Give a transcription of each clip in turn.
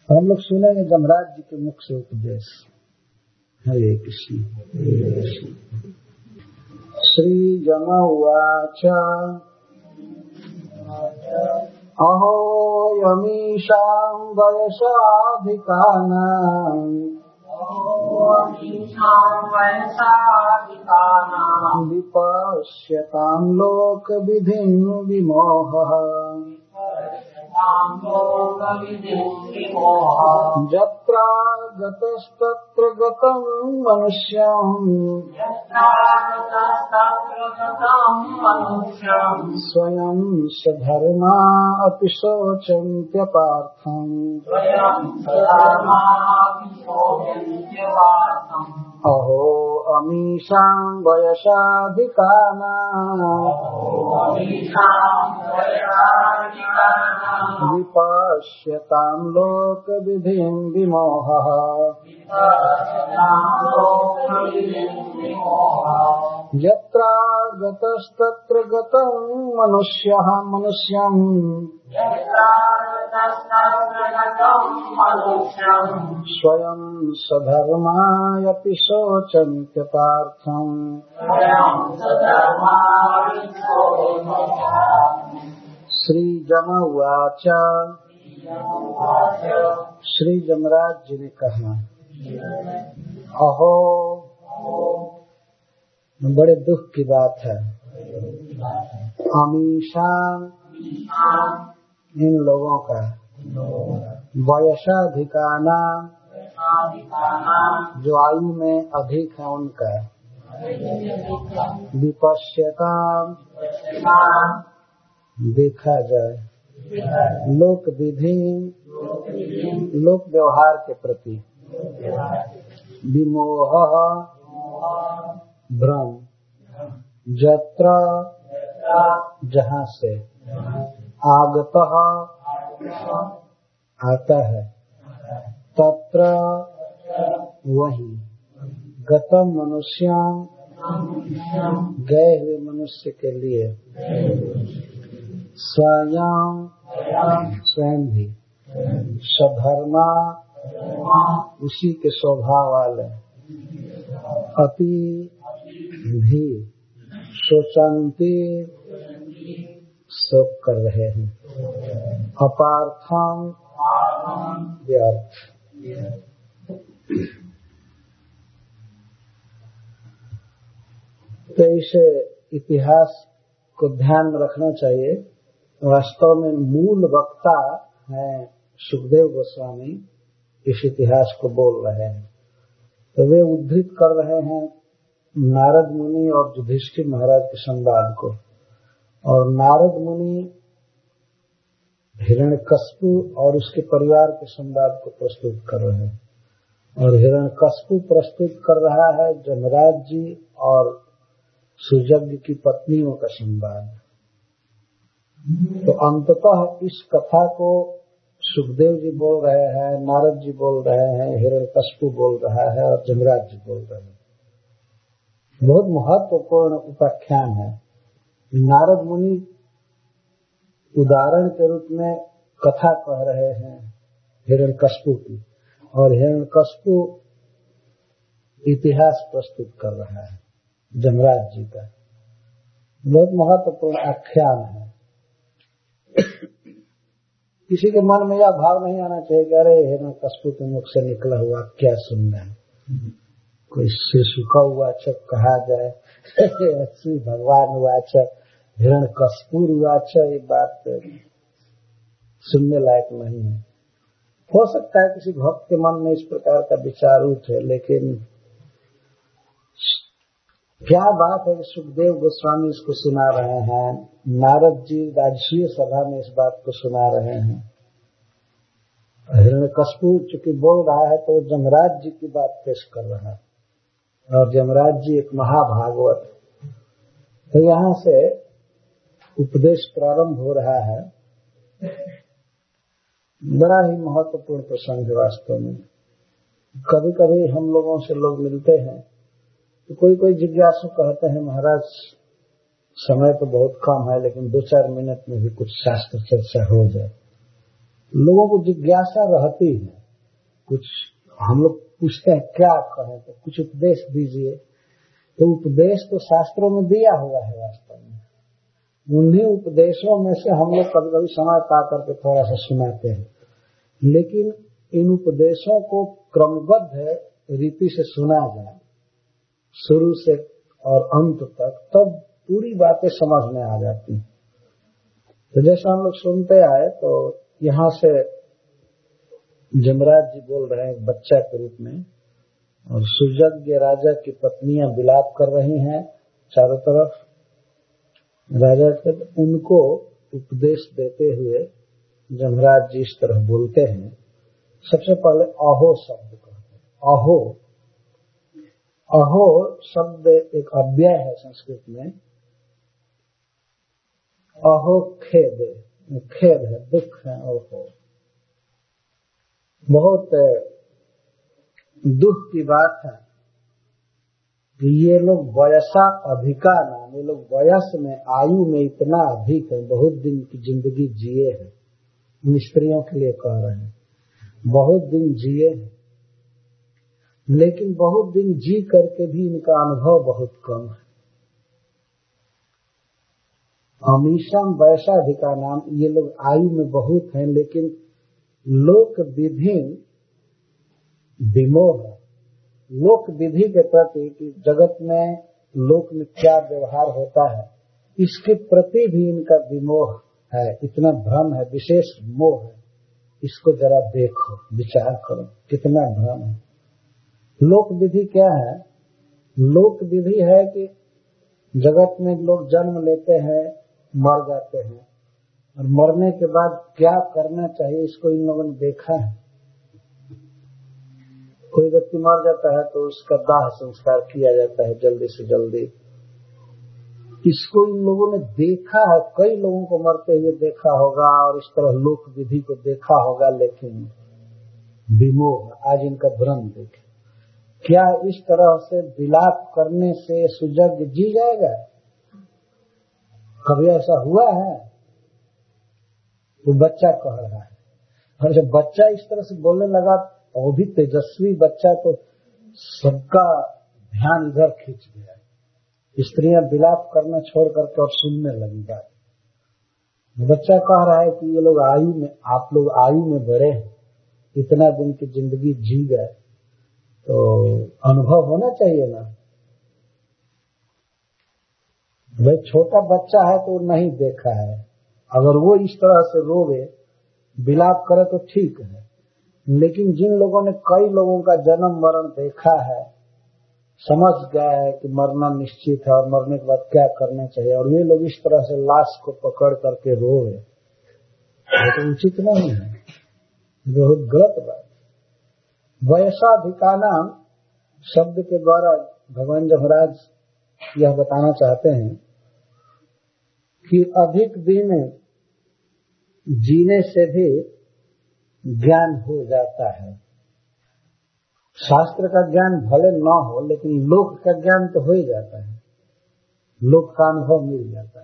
हम लोग सुनेंगे जमराज जी के मुख से उपदेश। हरे कृष्ण। श्री जम उवाच अहो यमीशां वयसाधिकानां विपश्यतां लोकविधिं विमोहः यत्र गतस्तत्र गतं मनुष्यं स्वयं स्वधर्मा अपि शोचन्त्य पार्थम्। अहो अमीशां वयसाधिकानां विपश्यतां लोकविधिं विमोहः यत्र गतस्तत्र गतं मनुष्यं स्वयं स्वधर्मायपि शोचन्त्य पार्थम्। श्री जम उवाच श्री जमराज जी ने कहा, अहो, बड़े दुख की बात है, अमीशां इन लोगों का, वयसाधिकाना जो आयु में अधिक है उनका, विपश्यता देखा जाए, लोक विधि लोक व्यवहार के प्रति, विमोह भ्रम, यत्र जहाँ से, आगतः आता है, तत्र वही, गतम मनुष्य गए हुए मनुष्य के लिए, स्वयं भी, स्वधर्मा उसी के स्वभाव वाले, अति भी शोचन्ति शोक कर रहे हैं, अपार्थम व्यर्थ। तो इस इतिहास को ध्यान में रखना चाहिए। वास्तव में मूल वक्ता है सुखदेव गोस्वामी, इस इतिहास को बोल रहे हैं। तो वे उद्धृत कर रहे हैं नारद मुनि और युधिष्ठिर महाराज के संवाद को, और नारद मुनि हिरण्यकश्यप और उसके परिवार के संवाद को प्रस्तुत कर रहे हैं, और हिरण्यकश्यप प्रस्तुत कर रहा है जमराज जी और सुजग की पत्नियों का संवाद। तो अंततः इस कथा को सुखदेव जी बोल रहे हैं, नारद जी बोल रहे हैं, हिरण्यकश्यप बोल रहा है और जमराज जी बोल रहे हैं। बहुत महत्वपूर्ण उपाख्यान है। नारद मुनि उदाहरण के रूप में कथा कह रहे हैं हिरण्यकश्यप की, और हिरण्यकश्यप इतिहास प्रस्तुत कर रहा है जमराज जी का। बहुत महत्वपूर्ण आख्यान है। किसी के मन में यह भाव नहीं आना चाहिए कि अरे हिरण्यकश्यप के मुख से निकला हुआ क्या सुनना है, कोई शिशु का वाच कहा जाए, श्री भगवान वाच हिरण्यकश्यप वाच, ये बात सुनने लायक नहीं है। हो सकता है किसी भक्त के मन में इस प्रकार का विचार उठे, लेकिन क्या बात है कि सुखदेव गोस्वामी इसको सुना रहे हैं, नारद जी राजसीय सभा में इस बात को सुना रहे हैं। हिरण्यकश्यप चूंकि बोल रहा है तो जमराज जी की बात पेश कर रहा है, और जमराज जी एक महाभागवत। तो यहाँ से उपदेश प्रारंभ हो रहा है। बड़ा ही महत्वपूर्ण प्रसंग है वास्तव में। कभी कभी हम लोगों से लोग मिलते हैं तो कोई जिज्ञासु कहते हैं, महाराज समय तो बहुत कम है, लेकिन 2-4 मिनट में भी कुछ शास्त्र चर्चा हो जाए। लोगों को जिज्ञासा रहती है, कुछ हम लोग पूछते हैं क्या कहें, तो कुछ उपदेश दीजिए। तो उपदेश तो शास्त्रों में दिया हुआ है वास्तव में। उन्हीं उपदेशों में से हम लोग कभी कभी समय पा करके थोड़ा सा सुनाते हैं, लेकिन इन उपदेशों को क्रमबद्ध रीति से सुना जाए शुरू से और अंत तक, तब पूरी बातें समझ में आ जाती हैं। तो जैसे हम लोग सुनते आए, तो यहाँ से जमराज जी बोल रहे हैं एक बच्चा के रूप में, और सुजज्ञ राजा की पत्नियां विलाप कर रही हैं चारों तरफ। राजा के उनको उपदेश देते हुए जमराज जी इस तरह बोलते हैं। सबसे पहले अहो शब्द कहते हैं। अहो, अहो शब्द एक अव्यय है संस्कृत में। अहो खेद, खेद है, दुख है। अहो बहुत दुख की बात है कि ये लोग वयसा अधिका नाम, ये लोग वयस में, आयु में इतना अधिक है, बहुत दिन की जिंदगी जिए हैं। इन स्त्रियों के लिए कह रहे हैं, बहुत दिन जिए हैं, लेकिन बहुत दिन जी करके भी इनका अनुभव बहुत कम है। अमीशम वैशाधिका नाम, ये लोग आयु में बहुत हैं, लेकिन लोक विधि विमोह, लोक विधि के प्रति कि जगत में लोक में क्या व्यवहार होता है, इसके प्रति भी इनका विमोह है, इतना भ्रम है, विशेष मोह है। इसको जरा देखो, विचार करो, कितना भ्रम है। लोक विधि क्या है? लोक विधि है कि जगत में लोग जन्म लेते हैं, मर जाते हैं, और मरने के बाद क्या करना चाहिए इसको इन लोगों ने देखा है। कोई व्यक्ति मर जाता है तो उसका दाह संस्कार किया जाता है जल्दी से जल्दी। इसको इन लोगों ने देखा है, कई लोगों को मरते हुए देखा होगा और इस तरह लोक विधि को देखा होगा, लेकिन विमोह, आज इनका भ्रम देखे। क्या इस तरह से विलाप करने से सुजग जी जाएगा? कभी ऐसा हुआ है? वो बच्चा कह रहा है, और जब बच्चा इस तरह से बोलने लगा, वो भी तेजस्वी बच्चा, तो सबका ध्यान इधर खींच गया। स्त्रियां विलाप करना छोड़ करके और सुनने लगी बात। बच्चा कह रहा है कि ये लोग आयु में, आप लोग आयु में बड़े हैं, इतना दिन की जिंदगी जी गए, तो अनुभव होना चाहिए ना। भाई छोटा बच्चा है तो नहीं देखा है, अगर वो इस तरह से रोवे, विलाप करे तो ठीक है, लेकिन जिन लोगों ने कई लोगों का जन्म मरण देखा है, समझ गया है कि मरना निश्चित है और मरने के बाद क्या करना चाहिए, और वे लोग इस तरह से लाश को पकड़ करके रोवे, तो उचित नहीं है, बहुत गलत बात। वयसाधिकाना शब्द के द्वारा भगवान जमराज यह बताना चाहते हैं कि अधिक दिन जीने से भी ज्ञान हो जाता है। शास्त्र का ज्ञान भले न हो, लेकिन लोक का ज्ञान तो हो ही जाता है, लोक का अनुभव मिल जाता है।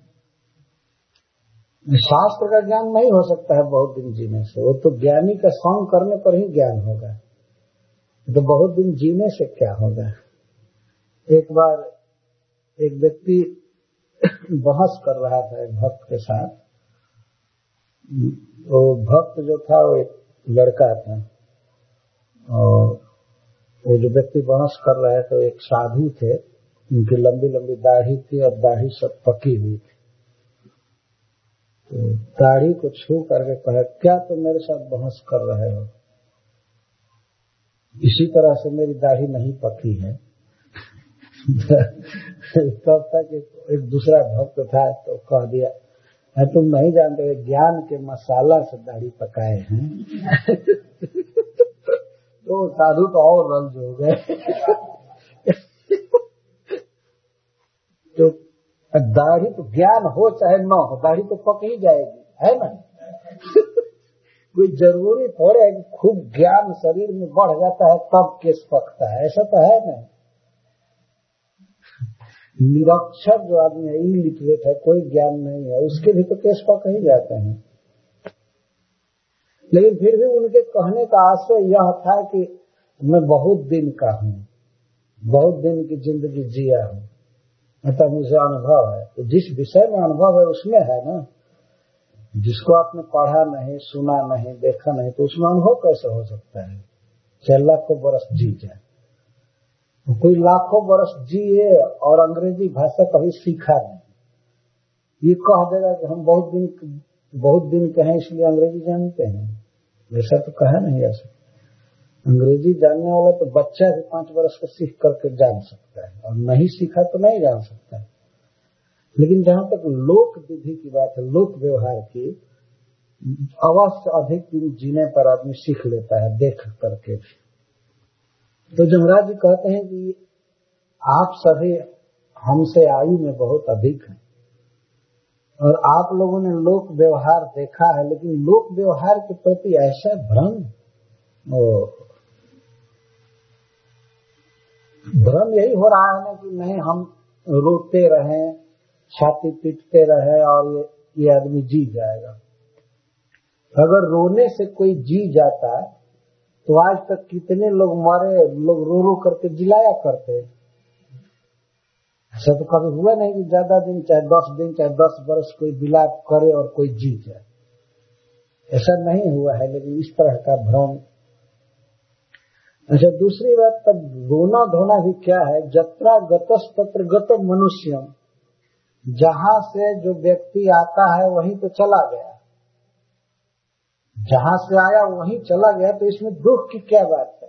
शास्त्र का ज्ञान नहीं हो सकता है बहुत दिन जीने से, वो तो ज्ञानी का संग करने पर ही ज्ञान होगा, तो बहुत दिन जीने से क्या होगा। एक बार एक व्यक्ति बहस कर रहा था एक भक्त के साथ। वो भक्त जो था वो एक लड़का था, और वो जो व्यक्ति बहस कर रहे थे वो एक साधु थे, उनकी लंबी लंबी दाढ़ी थी और दाढ़ी सब पकी हुई थी। तो दाढ़ी को छू करके कहा, क्या तुम मेरे साथ बहस कर रहे हो? इसी तरह से मेरी दाढ़ी नहीं पकी है। तब तक एक दूसरा भक्त था तो कह दिया, तुम नहीं जानते, ज्ञान के मसाला से दाढ़ी पकाए हैं। तो साधु तो और रंज हो गए। तो दाढ़ी तो ज्ञान हो चाहे न हो, दाढ़ी तो पक ही जाएगी, है ना। कोई जरूरी थोड़े है कि खूब ज्ञान शरीर में बढ़ जाता है तब केस पकता है, ऐसा तो है नहीं। निरक्षर जो आदमी है, इलिटरेट है, कोई ज्ञान नहीं है, उसके भी तो केस पक ही जाते हैं। लेकिन फिर भी उनके कहने का आशय यह था कि मैं बहुत दिन का हूँ, बहुत दिन की जिंदगी जिया हूँ, मतलब मुझे अनुभव है। तो जिस विषय में अनुभव है उसमें है ना, जिसको आपने पढ़ा नहीं, सुना नहीं, देखा नहीं, तो उसमें अनुभव कैसे हो सकता है? चाहे लाखों बरस जी जाए, तो कोई लाखों बरस जिए और अंग्रेजी भाषा कभी सीखा नहीं, ये कह देगा कि हम बहुत दिन के हैं इसलिए अंग्रेजी जानते हैं, ऐसा तो कहा नहीं जा सकता। अंग्रेजी जानने वाला तो बच्चा भी 5 वर्ष का सीख करके जान सकता है, और नहीं सीखा तो नहीं जान सकता है। लेकिन जहां तक लोक विधि की बात है, लोक व्यवहार की, अवश्य अधिक दिन जीने पर आदमी सीख लेता है देख करके। तो जमराज जी कहते हैं कि आप सभी हमसे आयु में बहुत अधिक हैं और आप लोगों ने लोक व्यवहार देखा है, लेकिन लोक व्यवहार के प्रति ऐसा भ्रम यही हो रहा है ना कि नहीं हम रोते रहें, छाती पीटते रहे और ये आदमी जी जाएगा। अगर रोने से कोई जी जाता तो आज तक कितने लोग मरे, लोग रो रो करके जिलाया करते। ऐसा तो कभी हुआ नहीं कि ज्यादा दिन, चाहे 10 दिन, चाहे 10 वर्ष कोई विलाप करे और कोई जी जाए, ऐसा नहीं हुआ है। लेकिन इस तरह का भ्रम। अच्छा, दूसरी बात, तब रोना धोना भी क्या है? जत्रा गतस तत्र गत मनुष्यम, जहां से जो व्यक्ति आता है वहीं तो चला गया, जहां से आया वहीं चला गया, तो इसमें दुख की क्या बात है?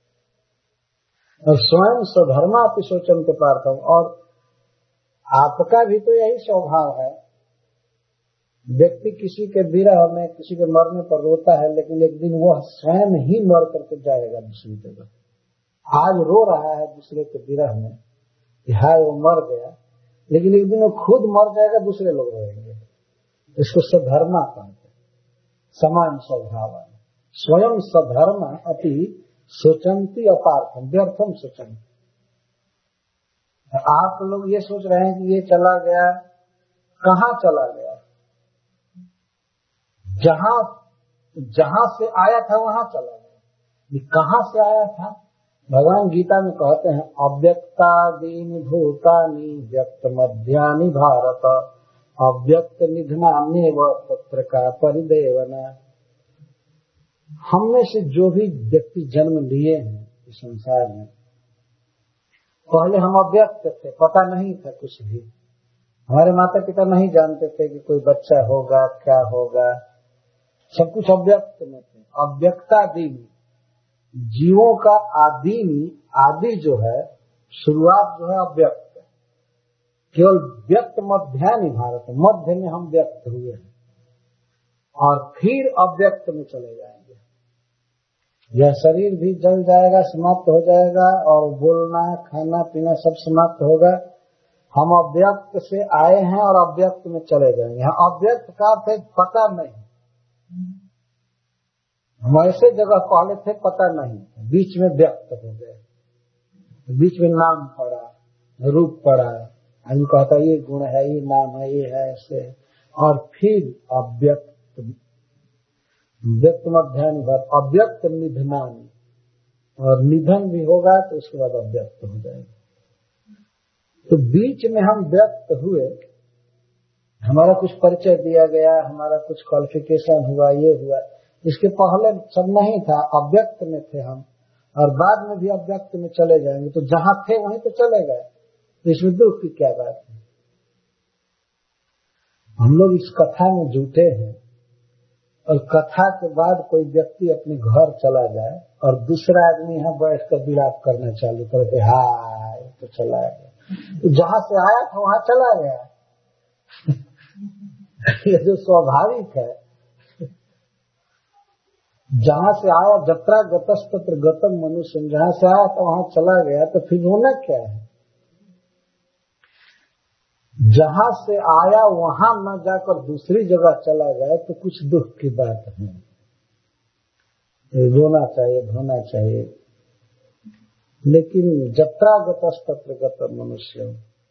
और स्वयं स्वधर्मा अपि शोचम के पार्थम, और आपका भी तो यही स्वभाव है। व्यक्ति किसी के विरह में, किसी के मरने पर रोता है, लेकिन एक दिन वह स्वयं ही मर करके जाएगा दूसरी जगह। आज रो रहा है दूसरे के विरह में, हाय वो मर गया, लेकिन एक दिन वो खुद मर जाएगा, दूसरे लोग रोएंगे। इसको स्वधर्मा कहते हैं, समान स्वभाव है। स्वयं स्वधर्म अपि सोचंती अपार्थम व्यर्थम सोचंती। आप लोग ये सोच रहे हैं कि ये चला गया, कहाँ चला गया? जहां से आया था वहां चला गया। ये कहाँ से आया था? भगवान गीता में कहते हैं, अव्यक्तादीनि भूतानि व्यक्त मध्यानि भारत अव्यक्त निधनान्येव तत्र का परिदेवना। हम में से जो भी व्यक्ति जन्म लिए हैं इस संसार में, पहले हम अव्यक्त थे, पता नहीं था कुछ भी। हमारे माता पिता नहीं जानते थे कि कोई बच्चा होगा, क्या होगा, सब कुछ अव्यक्त में थे। अव्यक्तादीनि, जीवों का आदि जो है, शुरुआत जो है अव्यक्त, केवल व्यक्त मध्यानि भारत, मध्य में हम व्यक्त हुए हैं और फिर अव्यक्त में चले जाएंगे। यह शरीर भी जल जाएगा, समाप्त हो जाएगा, और बोलना, खाना पीना सब समाप्त होगा। हम अव्यक्त से आए हैं और अव्यक्त में चले जाएंगे। यहाँ अव्यक्त का अर्थ पता नहीं। हम ऐसे जगह पहले थे पता नहीं, बीच में व्यक्त हो गए, बीच में नाम पड़ा, रूप पड़ा, हम कहता ये गुण है, ये नाम है, ये है, ऐसे, और फिर अव्यक्त, व्यक्त मध्यान्ह भर अव्यक्त निधनानि, और निधन भी होगा तो उसके बाद अव्यक्त हो जाएगा। तो बीच में हम व्यक्त हुए, हमारा कुछ परिचय दिया गया, हमारा कुछ क्वालिफिकेशन हुआ, ये हुआ। इसके पहले सब नहीं था, अव्यक्त में थे हम, और बाद में भी अव्यक्त में चले जाएंगे। तो जहां थे वहीं तो चले गए, तो इसमें दुख की क्या बात है? हम लोग इस कथा में जुटे हैं, और कथा के बाद कोई व्यक्ति अपने घर चला जाए और दूसरा आदमी यहाँ बैठकर विलाप करना चालू कर दे, हाय तो चला गया, तो जहां से आया था वहां चला गया। ये जो स्वाभाविक है, जहां से आया, जत्रा गतस तत्र गतम मनुष्य, जहां से आया तो वहां चला गया, तो फिर होना क्या है? जहां से आया वहां न जाकर दूसरी जगह चला गया तो कुछ दुख की बात है, रोना चाहिए, धोना चाहिए। लेकिन जत्रा गतस तत्र गतम मनुष्य,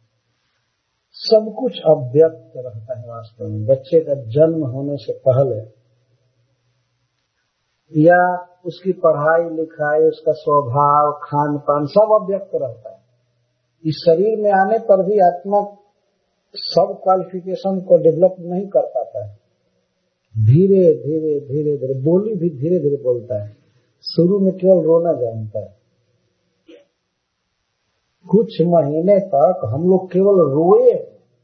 सब कुछ अव्यक्त रहता है वास्तव में। बच्चे का जन्म होने से पहले या उसकी पढ़ाई लिखाई, उसका स्वभाव, खान पान सब अव्यक्त रहता है। इस शरीर में आने पर भी आत्मा सब क्वालिफिकेशन को डेवलप नहीं कर पाता है। धीरे धीरे धीरे धीरे बोली भी धीरे धीरे बोलता है। शुरू में केवल रोना जानता है। कुछ महीने तक हम लोग केवल रोए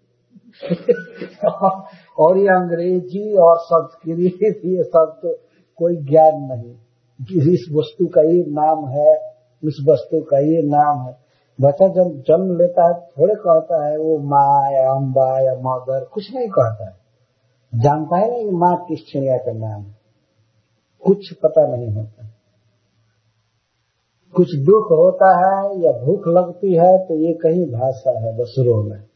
और ये अंग्रेजी और संस्कृत ये सब तो कोई ज्ञान नहीं। इस वस्तु का ये नाम है, इस वस्तु का ये नाम है। बच्चा जब जन्म लेता है थोड़े कहता है वो माँ या अम्बा या मदर, कुछ नहीं कहता है। जानता है नहीं माँ किस चिड़िया का नाम है, कुछ पता नहीं होता। कुछ दुख होता है या भूख लगती है तो ये कहीं भाषा है, बस रोना है।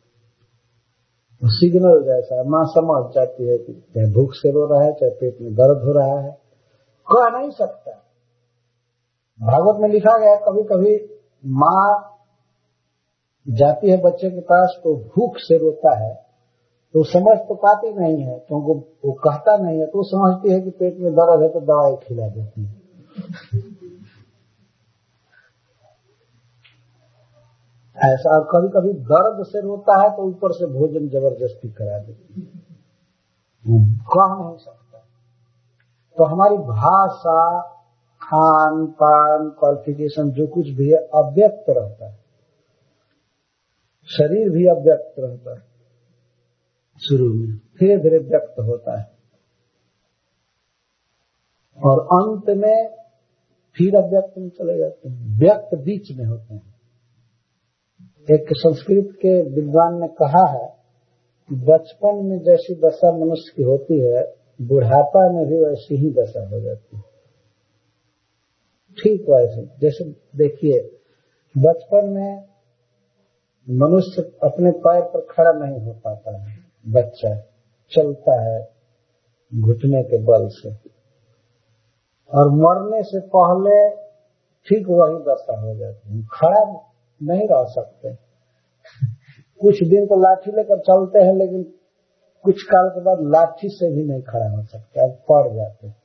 सिग्नल जैसा है, माँ समझ जाती है कि चाहे भूख से रो रहा है चाहे पेट में दर्द हो रहा है, कह नहीं सकता। भागवत में लिखा गया कभी कभी माँ जाती है बच्चे के पास तो भूख से रोता है तो समझ तो पाती नहीं है, क्योंकि वो कहता नहीं है, तो समझती है कि पेट में दर्द है तो दवाई खिला देती है। ऐसा कभी कभी दर्द से रोता है तो ऊपर से भोजन जबरदस्ती करा देती है, कह नहीं सकता। तो हमारी भाषा, खान पान, क्वालिफिकेशन जो कुछ भी है अव्यक्त रहता है। शरीर भी अव्यक्त रहता है शुरू में, धीरे धीरे व्यक्त होता है और अंत में फिर अव्यक्त में चले जाते हैं। व्यक्त बीच में होते हैं। एक संस्कृत के विद्वान ने कहा है कि बचपन में जैसी दशा मनुष्य की होती है बुढ़ापा में भी वैसी ही दशा हो जाती है। ठीक वैसे, जैसे देखिए बचपन में मनुष्य अपने पैर पर खड़ा नहीं हो पाता है, बच्चा चलता है घुटने के बल से, और मरने से पहले ठीक वही दशा हो जाती है, खड़ा नहीं रह सकते। कुछ दिन तो लाठी लेकर चलते हैं लेकिन कुछ काल के बाद लाठी से भी नहीं खड़ा हो सकते, अब पड़ जाते हैं।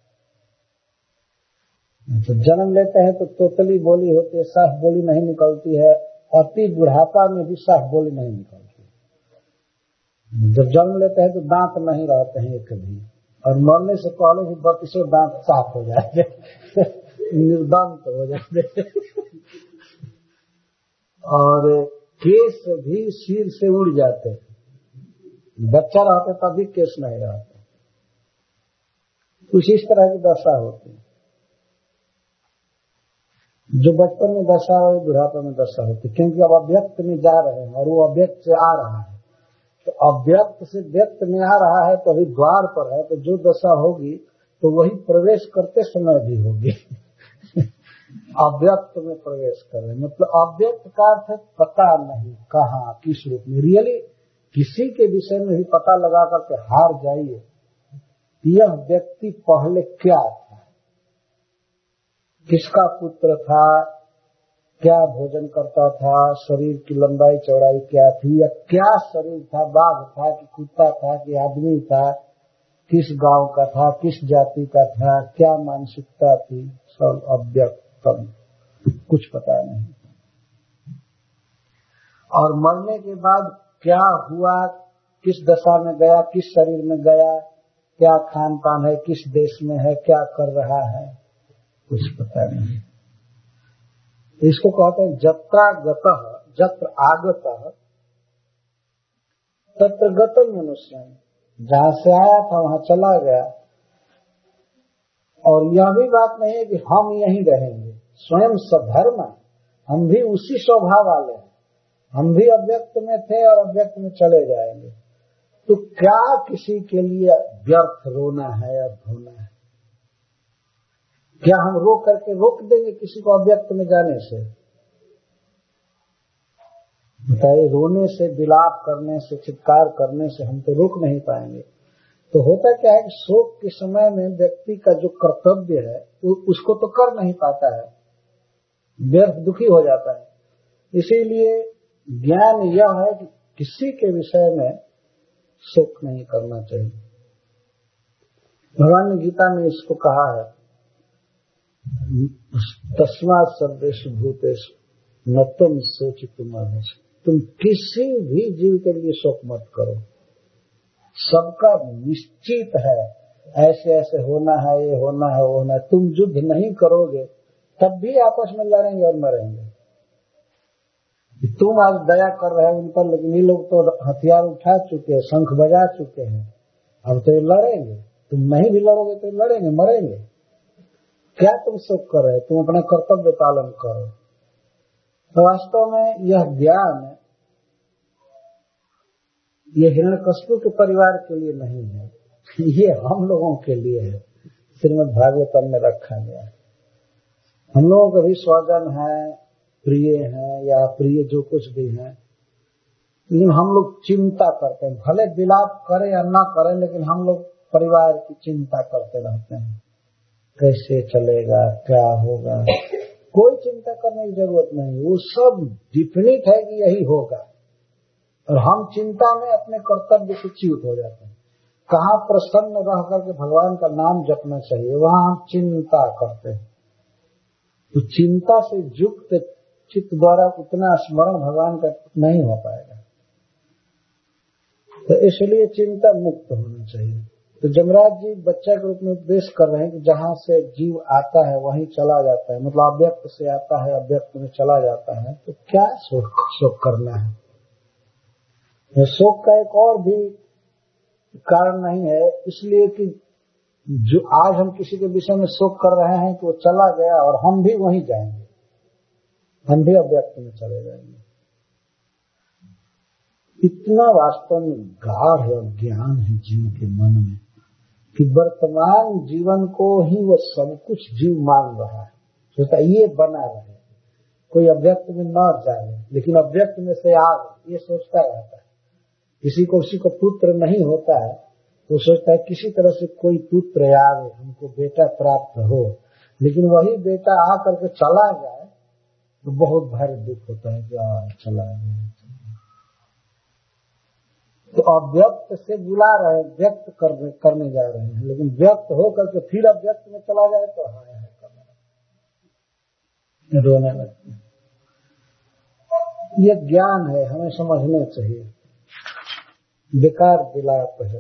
तो जन्म लेते हैं तो तोतली बोली होती है, साफ बोली नहीं निकलती है। अति बुढ़ापा में भी साफ बोली नहीं निकलती। जब जन्म लेते हैं तो दांत नहीं रहते हैं एक भी, और मरने से पहले भी 32 दांत साफ हो जाते, निर्दांत हो जाते, और केस भी सिर से उड़ जाते। बच्चा रहते तभी केस नहीं रहते। कुछ इस तरह की दशा होती है। जो बचपन में दशा हो बुढ़ापा में दशा होती, क्योंकि अब अव्यक्त में जा रहे हैं और वो अव्यक्त से आ रहा है। तो अव्यक्त से व्यक्त में आ रहा है तो अभी द्वार पर है, तो जो दशा होगी तो वही प्रवेश करते समय भी होगी। अव्यक्त में प्रवेश कर रहे, मतलब अव्यक्त का अर्थ है पता नहीं कहाँ किस रूप में। रियली किसी के विषय में भी पता लगा करके हार जाइए, यह व्यक्ति पहले क्या था, किसका पुत्र था, क्या भोजन करता था, शरीर की लंबाई चौड़ाई क्या थी, या क्या शरीर था, बाघ था कि कुत्ता था कि आदमी था, किस गांव का था, किस जाति का था, क्या मानसिकता थी, सब अव्यक्त, कुछ पता नहीं। और मरने के बाद क्या हुआ, किस दशा में गया, किस शरीर में गया, क्या खान पान है, किस देश में है, क्या कर रहा है, कुछ पता नहीं। इसको कहते हैं जत्रा गतः, जत्र आगतः तत्र गतः मनुष्य। जहां से आया था वहां चला गया। और यह भी बात नहीं है कि हम यहीं रहेंगे, स्वयं सधर्म, हम भी उसी स्वभाव वाले हैं। हम भी अव्यक्त में थे और अव्यक्त में चले जाएंगे। तो क्या किसी के लिए व्यर्थ रोना है या धोना है? क्या हम रो करके रोक देंगे किसी को अव्यक्त में जाने से? बताइए, रोने से, विलाप करने से, चित्कार करने से हम तो रोक नहीं पाएंगे। तो होता क्या है कि शोक के समय में व्यक्ति का जो कर्तव्य है उसको तो कर नहीं पाता है, व्यर्थ दुखी हो जाता है। इसीलिए ज्ञान यह है कि किसी के विषय में शोक नहीं करना चाहिए। भगवान ने गीता में इसको कहा है तस्मात् सर्वेषु भूतेषु न तुम शोचितुम्। तुम किसी भी जीव के लिए शोक मत करो, सबका निश्चित है, ऐसे ऐसे होना है, ये होना है, वो होना है। तुम युद्ध नहीं करोगे तब भी आपस में लड़ेंगे और मरेंगे। तुम आज दया कर रहे हो उन पर, लेकिन ये लोग तो हथियार उठा चुके हैं, शंख बजा चुके हैं, अब तो ये लड़ेंगे। तुम नहीं भी लड़ोगे तो लड़ेंगे, मरेंगे। क्या तुम शोक कर रहे हो? तुम अपना कर्तव्य पालन करो। तो वास्तव में यह ज्ञान ये हिरण्यकश्यप के परिवार के लिए नहीं है, ये हम लोगों के लिए है। श्रीमद् भागवतम में रखा गया है। हम लोगों का भी स्वजन है, प्रिय है या प्रिय जो कुछ भी है, लेकिन हम लोग चिंता करते हैं। भले विलाप करें या ना करें, लेकिन हम लोग परिवार की चिंता करते रहते हैं, कैसे चलेगा, क्या होगा। कोई चिंता करने की जरूरत नहीं, वो सब डिफिनिट है कि यही होगा। और हम चिंता में अपने कर्तव्य से च्युत हो जाते हैं। कहाँ प्रसन्न रह करके भगवान का नाम जपना चाहिए, वहाँ हम चिंता करते हैं। तो चिंता से युक्त चित्त द्वारा उतना स्मरण भगवान का नहीं हो पाएगा। तो इसलिए चिंता मुक्त होना चाहिए। तो जमराज जी बच्चा के रूप में उपदेश कर रहे हैं कि जहाँ से जीव आता है वहीं चला जाता है, मतलब अव्यक्त से आता है अव्यक्त में चला जाता है, तो क्या शोक करना है। शोक का एक और भी कारण नहीं है, इसलिए कि जो आज हम किसी के विषय में शोक कर रहे हैं कि वो चला गया और हम भी वहीं जाएंगे, हम भी अव्यक्त में चले जाएंगे। इतना वास्तव में गाढ़ और ज्ञान है जीव के मन में कि वर्तमान जीवन को ही वो सब कुछ जीव मान रहा है, सोचता ये बना रहे, कोई अव्यक्त में न जाए, लेकिन अव्यक्त में से आगे ये सोचता रहता है। किसी को पुत्र नहीं होता है तो सोचता है किसी तरह से कोई पुत्र आवे, हमको बेटा प्राप्त हो, लेकिन वही बेटा आ करके चला जाए तो बहुत भारी दुख होता है कि चला गया। तो अव्यक्त से बुला रहे, व्यक्त करने जा रहे हैं, लेकिन व्यक्त हो करके फिर अव्यक्त में चला जाए तो हाय करने रोने लगते हैं। ये ज्ञान है, हमें समझना चाहिए। बेकार विलाप है।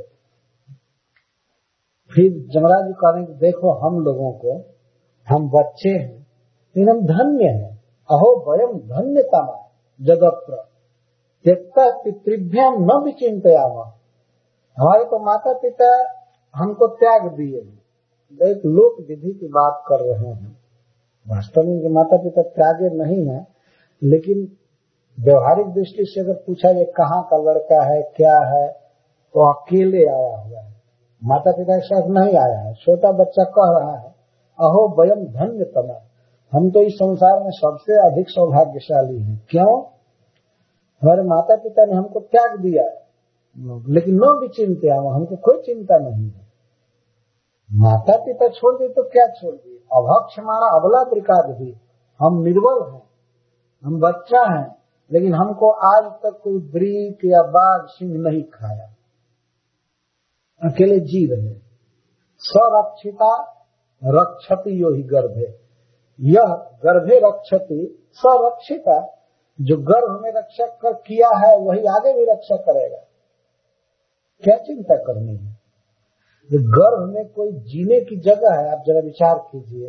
फिर जमराज जी कह रहे हैं कि देखो हम लोगों को, हम बच्चे हैं लेकिन हम धन्य हैं। अहो वयम धन्यतमा जगत्र त्यक्ता पितृभ्याम न विचिंतयाम। हमारे तो माता पिता हमको त्याग दिए हैं। एक लोक विधि की बात कर रहे हैं, वास्तव में माता पिता त्यागे नहीं है, लेकिन व्यवहारिक दृष्टि से अगर पूछा जाए कहाँ का लड़का है क्या है, तो अकेले आया हुआ है, माता पिता के साथ नहीं आया है। छोटा बच्चा कह रहा है अहो वयम धन्यतमा, हम तो इस संसार में सबसे अधिक सौभाग्यशाली हैं। क्यों? हमारे माता पिता ने हमको त्याग दिया, लेकिन न विचिंत्या, हमको कोई चिंता नहीं है। माता पिता छोड़ दिए तो क्या छोड़ दिए, अभक्षमाणा अबला वृकाद भी, हम निर्बल हैं, हम बच्चा हैं, लेकिन हमको आज तक कोई वृक या बाघ सिंह नहीं खाया, अकेले जी रहे। सरक्षिता रक्षति यो ही गर्भे, यह गर्भे रक्षति सरक्षिता, जो गर्भ में रक्षा कर किया है वही आगे भी रक्षा करेगा। क्या चिंता करनी है? जो गर्भ में कोई जीने की जगह है, आप जरा विचार कीजिए,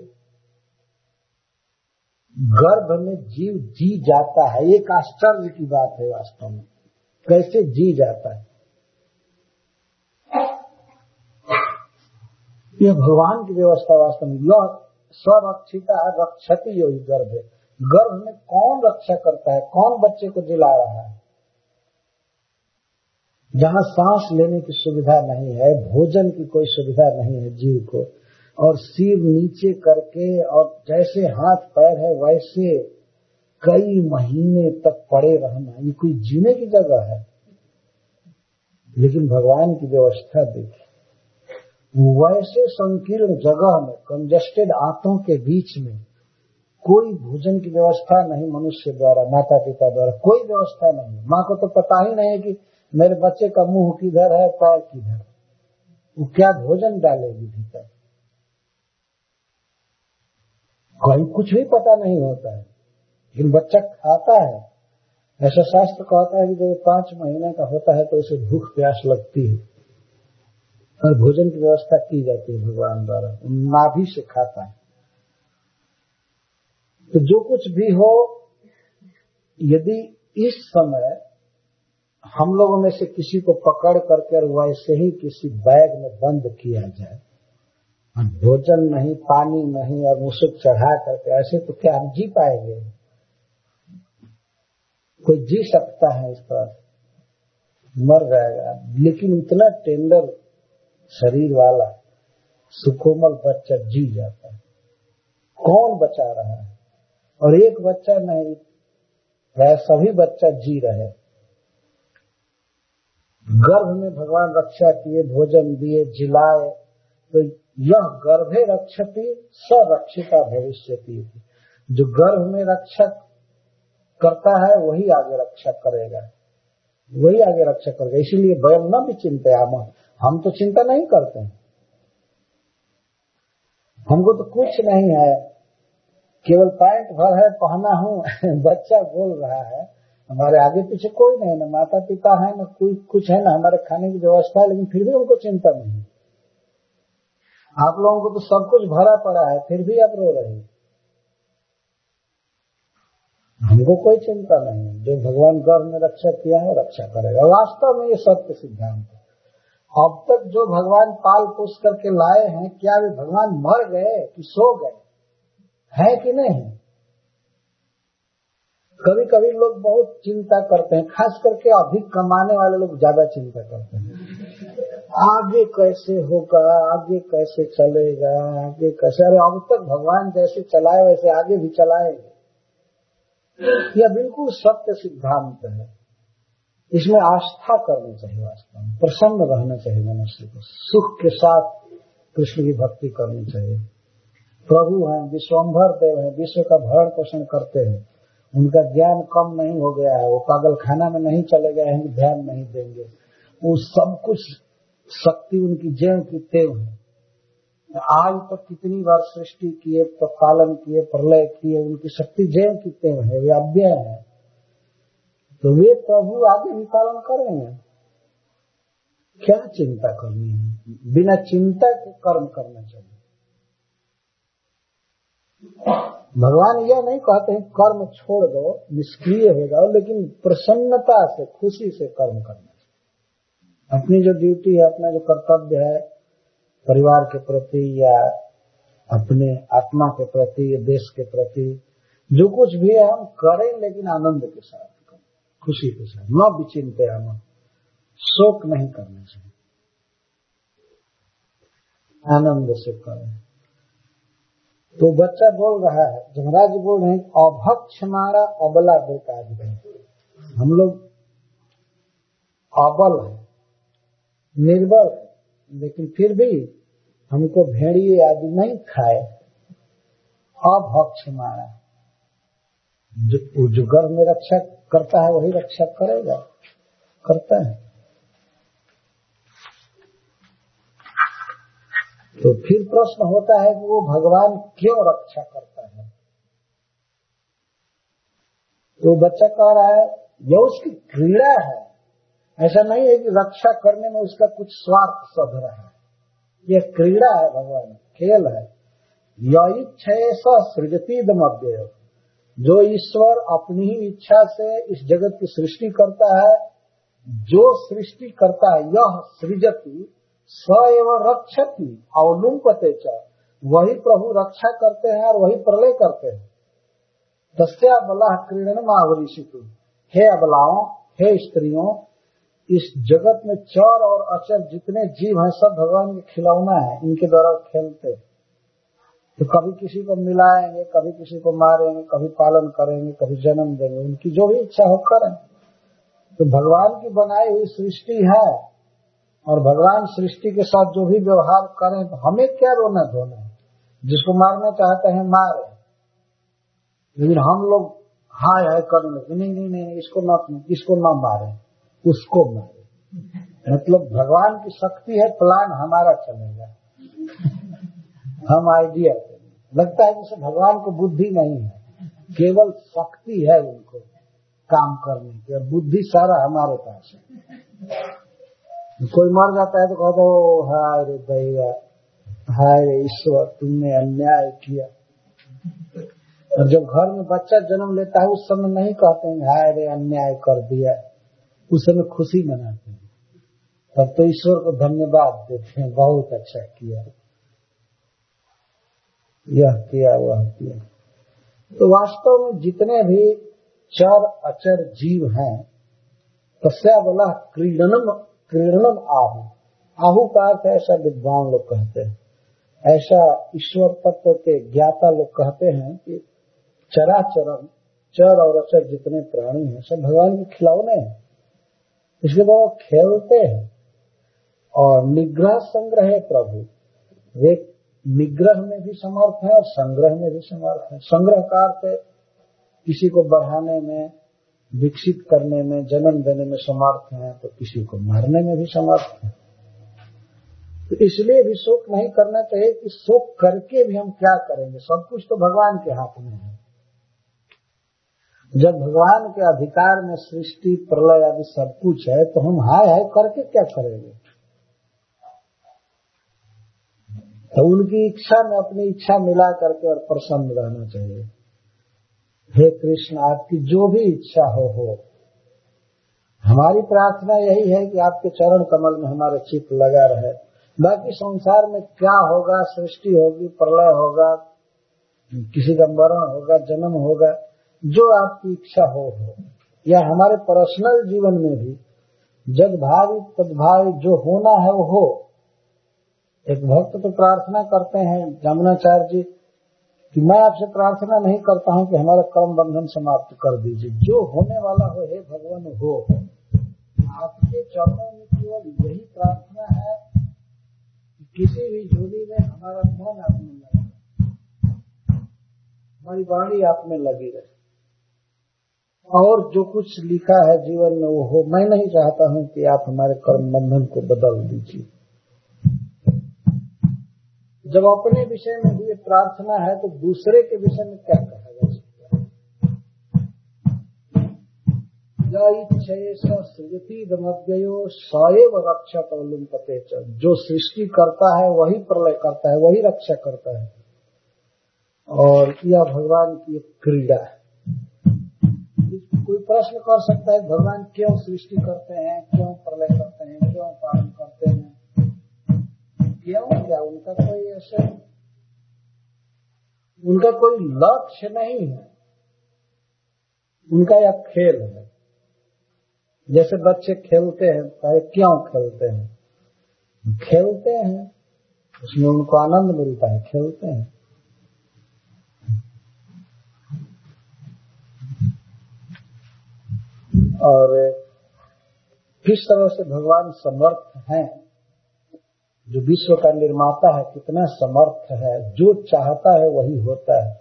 गर्भ में जीव जी जाता है, एक आश्चर्य की बात है वास्तव में, कैसे जी जाता है। यह भगवान की व्यवस्था वास्तव में। यह स्वरक्षिता रक्षति यो ही गर्भ, गर्भ में कौन रक्षा करता है, कौन बच्चे को जिला रहा है। जहाँ सांस लेने की सुविधा नहीं है, भोजन की कोई सुविधा नहीं है जीव को, और सिर नीचे करके और जैसे हाथ पैर है वैसे कई महीने तक पड़े रहना, ये कोई जीने की जगह है। लेकिन भगवान की व्यवस्था देखिए, वैसे संकीर्ण जगह में, कंजस्टेड आंतों के बीच में कोई भोजन की व्यवस्था नहीं मनुष्य द्वारा, माता पिता द्वारा कोई व्यवस्था नहीं। माँ को तो पता ही नहीं है कि मेरे बच्चे का मुंह किधर है, पैर किधर, वो क्या भोजन डालेगी भीतर। कहीं कुछ भी पता नहीं होता है, लेकिन बच्चा खाता है। ऐसा शास्त्र कहता है कि जब 5 महीने का होता है तो उसे भूख प्यास लगती है और भोजन की व्यवस्था की जाती है भगवान द्वारा, नाभि से खाता है। तो जो कुछ भी हो, यदि इस समय हम लोगों में से किसी को पकड़ करके और वैसे ही किसी बैग में बंद किया जाए और भोजन नहीं, पानी नहीं और मुसुक चढ़ा करके, ऐसे तो क्या हम जी पाएंगे? कोई जी सकता है इस पर? मर जाएगा। लेकिन इतना टेंडर शरीर वाला सुकोमल बच्चा जी जाता है। कौन बचा रहा है? और एक बच्चा नहीं, वह सभी बच्चा जी रहे। गर्भ में भगवान रक्षा किए, भोजन दिए, जिलाए, तो यह गर्भे रक्षति सरक्षिता भविष्यति। जो गर्भ में रक्षक करता है वही आगे रक्षा करेगा, वही आगे रक्षा करेगा। इसीलिए वयम न भी चिंतायाम, हम तो चिंता नहीं करते हैं, हमको तो कुछ नहीं है, केवल पैंट भर है पहना हूँ। बच्चा बोल रहा है, हमारे आगे पीछे कोई नहीं, न माता पिता है, न कोई कुछ है, न हमारे खाने की व्यवस्था है, लेकिन फिर भी हमको चिंता नहीं। आप लोगों को तो सब कुछ भरा पड़ा है, फिर भी आप रो रहे हैं। हमको कोई चिंता नहीं। जो भगवान गर्भ में रक्षा किया है रक्षा करेगा। वास्तव में ये सत्य सिद्धांत है। अब तक जो भगवान पाल पोस करके लाए हैं, क्या वे भगवान मर गए कि सो गए है कि नहीं? कभी कभी लोग बहुत चिंता करते हैं, खास करके अधिक कमाने वाले लोग ज्यादा चिंता करते हैं। आगे कैसे होगा, आगे कैसे चलेगा, आगे कैसे। अरे अब तक भगवान जैसे चलाए वैसे आगे भी चलाएंगे। यह बिल्कुल सत्य सिद्धांत है। इसमें आस्था करनी चाहिए, वास्तव में प्रसन्न रहना चाहिए मनुष्य को, सुख के साथ कृष्ण की भक्ति करनी चाहिए। प्रभु हैं, विश्वम्भर देव हैं, विश्व का भरण पोषण करते हैं, उनका ज्ञान कम नहीं हो गया है, वो पागल खाना में नहीं चले गए हैं, ध्यान नहीं देंगे। वो सब कुछ शक्ति उनकी ज्यों की त्यों है। आज तो कितनी बार सृष्टि किए, तो पालन किए, प्रलय किए, उनकी शक्ति ज्यों की त्यों है, वे अव्यय है। तो वे प्रभु आगे भी पालन करेंगे। क्या चिंता करनी है? बिना चिंता के कर्म करना चाहिए। भगवान यह नहीं कहते हैं कर्म छोड़ दो, निष्क्रिय हो जाओ, लेकिन प्रसन्नता से, खुशी से कर्म करना चाहिए। अपनी जो ड्यूटी है, अपना जो कर्तव्य है, परिवार के प्रति या अपने आत्मा के प्रति या देश के प्रति, जो कुछ भी है हम करें, लेकिन आनंद के साथ करें, खुशी के साथ। न विचिंतयाम, शोक नहीं करना चाहिए, आनंद से करें। तो बच्चा बोल रहा है, जमराज जी बोल रहे हैं, अभक्षमाणा अबला बेकार। हम लोग अबल है, निर्बल है, लेकिन फिर भी हमको भेड़िए आदि नहीं खाए। अभक्षमाणा, जो गर्भ में रक्षा करता है वही रक्षा करेगा, करता है। तो फिर प्रश्न होता है कि वो भगवान क्यों रक्षा करता है? तो बच्चा कह रहा है यह उसकी क्रीड़ा है, ऐसा नहीं है कि रक्षा करने में उसका कुछ स्वार्थ सध रहा है। यह क्रीड़ा है, भगवान खेल है। यच्छा सृजतीदमव्यय, जो ईश्वर अपनी ही इच्छा से इस जगत की सृष्टि करता है, जो सृष्टि करता है, यह सृजति स एवं रक्षति अवलुम्पते च, वही प्रभु रक्षा करते हैं और वही प्रलय करते हैं। तस्या बला क्रीडनम आवरीषितु, हे अबलाओं, हे स्त्रियों, इस जगत में चर और अचर जितने जीव हैं सब भगवान के खिलौना है, इनके द्वारा खेलते। तो कभी किसी को मिलाएंगे, कभी किसी को मारेंगे, कभी पालन करेंगे, कभी जन्म देंगे, उनकी जो भी इच्छा हो करें। तो भगवान की बनाई हुई सृष्टि है और भगवान सृष्टि के साथ जो भी व्यवहार करें, तो हमें क्या रोना धोना है? जिसको मारना चाहते हैं मारे, लेकिन हम लोग हाय हाय करने लगे, नहीं इसको न मारे, उसको मारे। मतलब भगवान की शक्ति है, प्लान हमारा चलेगा, हम आइडिया, लगता है जैसे भगवान को बुद्धि नहीं है, केवल शक्ति है उनको काम करने की, और बुद्धि सारा हमारे पास है। कोई मर जाता है तो कहते हो हाय रे दैवा, हाय रे ईश्वर, तुमने अन्याय किया। और जब घर में बच्चा जन्म लेता है उस समय नहीं कहते हैं हाय रे अन्याय कर दिया, उस समय खुशी मनाते हैं। तब तो ईश्वर को धन्यवाद देते हैं, बहुत अच्छा किया, यह किया वह किया। तो वास्तव में जितने भी चर अचर जीव हैं, तस्या बोला क्रीडनम आहु। आहु का अर्थ ऐसा विद्वान लोग कहते हैं, ऐसा ईश्वर तत्व के ज्ञाता लोग कहते हैं कि चराचरम, चर और अचर जितने प्राणी हैं सब भगवान के खिलौने हैं। इसके द्वारा खेलते हैं और निग्रह संग्रह प्रभु, वे निग्रह में भी समर्थ है और संग्रह में भी समर्थ है। संग्रह का अर्थ किसी को बढ़ाने में, विकसित करने में, जन्म देने में समर्थ है, तो किसी को मारने में भी समर्थ है। तो इसलिए भी शोक नहीं करना चाहिए कि शोक करके भी हम क्या करेंगे, सब कुछ तो भगवान के हाथ में है। जब भगवान के अधिकार में सृष्टि प्रलय आदि सब कुछ है, तो हम हाय हाय करके क्या करेंगे। तो उनकी इच्छा में अपनी इच्छा मिला करके और प्रसन्न रहना चाहिए। हे कृष्ण, आपकी जो भी इच्छा हो। हमारी प्रार्थना यही है कि आपके चरण कमल में हमारा चित्त लगा रहे। बाकी संसार में क्या होगा, सृष्टि होगी, प्रलय होगा, किसी का मरण होगा, जन्म होगा, जो आपकी इच्छा हो। या हमारे पर्सनल जीवन में भी जग भावी तद्भावी जो होना है वो हो। एक भक्त तो प्रार्थना करते हैं जमुनाचार्य जी कि मैं आपसे प्रार्थना नहीं करता हूं कि हमारा कर्म बंधन समाप्त कर दीजिए, जो होने वाला हो हे भगवान हो। आपके चरणों में केवल यही प्रार्थना है कि किसी भी झोली में हमारा मन आप में लगे, हमारी वाणी आप में लगी रहे, और जो कुछ लिखा है जीवन में वो हो। मैं नहीं चाहता हूं कि आप हमारे कर्म बंधन को बदल दीजिए। जब अपने विषय में भी प्रार्थना है तो दूसरे के विषय में क्या कहा जा सकता है। सृजति दमव्ययो सएव रक्षक लिम्पते च। जो सृष्टि करता है वही प्रलय करता है, वही रक्षा करता है, और यह भगवान की क्रीड़ा है। कोई प्रश्न कर सकता है भगवान क्यों सृष्टि करते हैं, क्यों प्रलय करते हैं, क्यों पालन करते हैं, क्यों? क्या उनका कोई ऐसे, उनका कोई लक्ष्य नहीं है, उनका यह खेल है। जैसे बच्चे खेलते हैं, चाहे क्यों खेलते हैं, खेलते हैं, उसमें उनको आनंद मिलता है, खेलते हैं। और किस तरह से भगवान समर्थ हैं, जो विश्व का निर्माता है कितना समर्थ है, जो चाहता है वही होता है।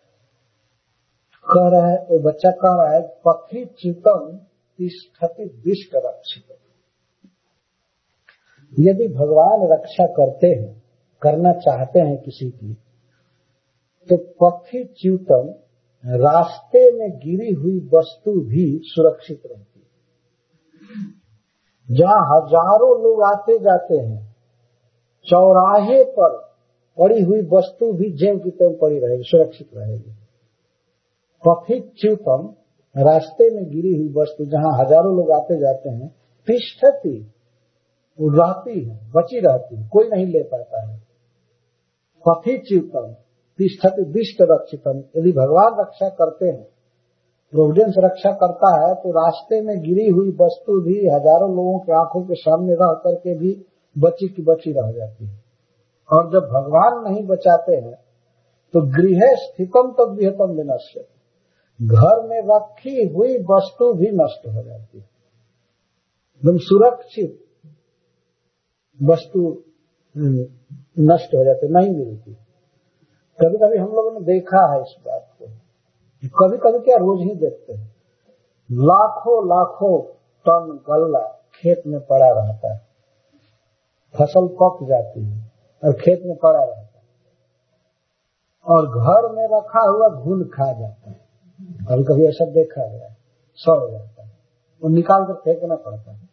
कह रहा है वो बच्चा, कह रहा है पक्षी चितम तिष्ठति दिष्ट रक्षित। यदि भगवान रक्षा करते हैं, करना चाहते हैं किसी की, तो पक्षी च्युतम, रास्ते में गिरी हुई वस्तु भी सुरक्षित रहती है। जहाँ हजारों लोग आते जाते हैं, चौराहे पर पड़ी हुई वस्तु भी ज्यों की त्यों पड़ी रहेगी, सुरक्षित रहेगी। पथित च्युतम, रास्ते में गिरी हुई वस्तु जहाँ हजारों लोग आते जाते हैं, तिष्ठति, वो रहती है, बची रहती है, कोई नहीं ले पाता है। पथित च्युतम तिष्ठति दिष्ट रक्षितम। यदि भगवान रक्षा करते हैं, प्रोविडेंस रक्षा करता है, तो रास्ते में गिरी हुई वस्तु भी हजारों लोगों की आंखों के सामने रह करके भी बची की बची रह जाती है। और जब भगवान नहीं बचाते हैं तो गृह स्थितम तद विहतम विनश्य, घर में रखी हुई वस्तु भी नष्ट हो जाती है। एकदम सुरक्षित वस्तु नष्ट हो जाती, नहीं मिलती। कभी कभी हम लोगों ने देखा है इस बात को, कभी कभी क्या रोज ही देखते हैं, लाखों लाखों टन गल्ला खेत में पड़ा रहता है, फसल पक जाती है और खेत में पड़ा रहता है, और घर में रखा हुआ घुन खा जाता है। कभी कभी ऐसा देखा गया, सड़ जाता है, वो निकाल कर फेंकना पड़ता है।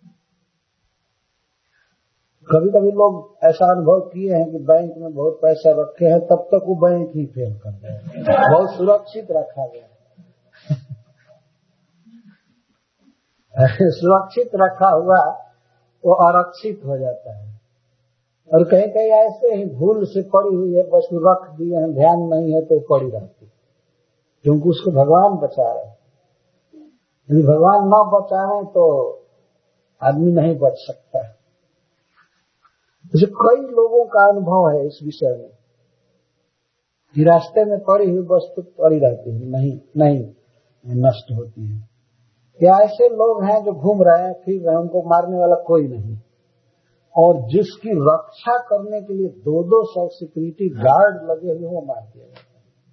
कभी कभी लोग ऐसा अनुभव किए हैं कि बैंक में बहुत पैसा रखे हैं, तब तक वो बैंक ही फेल कर गए, बहुत सुरक्षित रखा गया। सुरक्षित रखा हुआ वो आरक्षित हो जाता है। और कहीं कहीं ऐसे ही भूल से पड़ी हुई है, बस रख दिए हैं, ध्यान नहीं है तो पड़ी रहती, क्योंकि उसको भगवान बचा रहे हैं। यदि भगवान न बचाएं तो आदमी नहीं बच सकता है। जैसे कई लोगों का अनुभव है इस विषय में कि रास्ते में पड़ी हुई वस्तु पड़ी रहती है, नहीं नष्ट होती है। या ऐसे लोग हैं जो घूम रहे हैं, फिर रहे, उनको मारने वाला कोई नहीं, और जिसकी रक्षा करने के लिए 200 सिक्योरिटी गार्ड लगे हुए, वो मार दिया जाता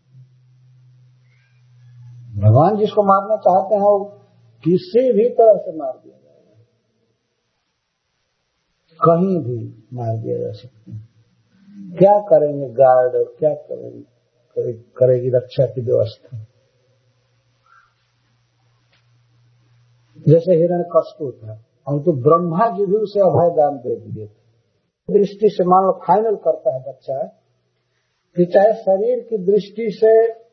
है। भगवान जिसको मारना चाहते हैं वो किसी भी तरह से मार दिया जाएगा, कहीं भी मार दिया जा सकता है। क्या करेंगे गार्ड और क्या करेगी रक्षा की व्यवस्था। जैसे हिरण्यकश्यप था, और तो ब्रह्मा जी भी उसे अभय दान दे दिए थे। दृष्टि से मान लो फाइनल करता है बच्चा कि चाहे शरीर की दृष्टि से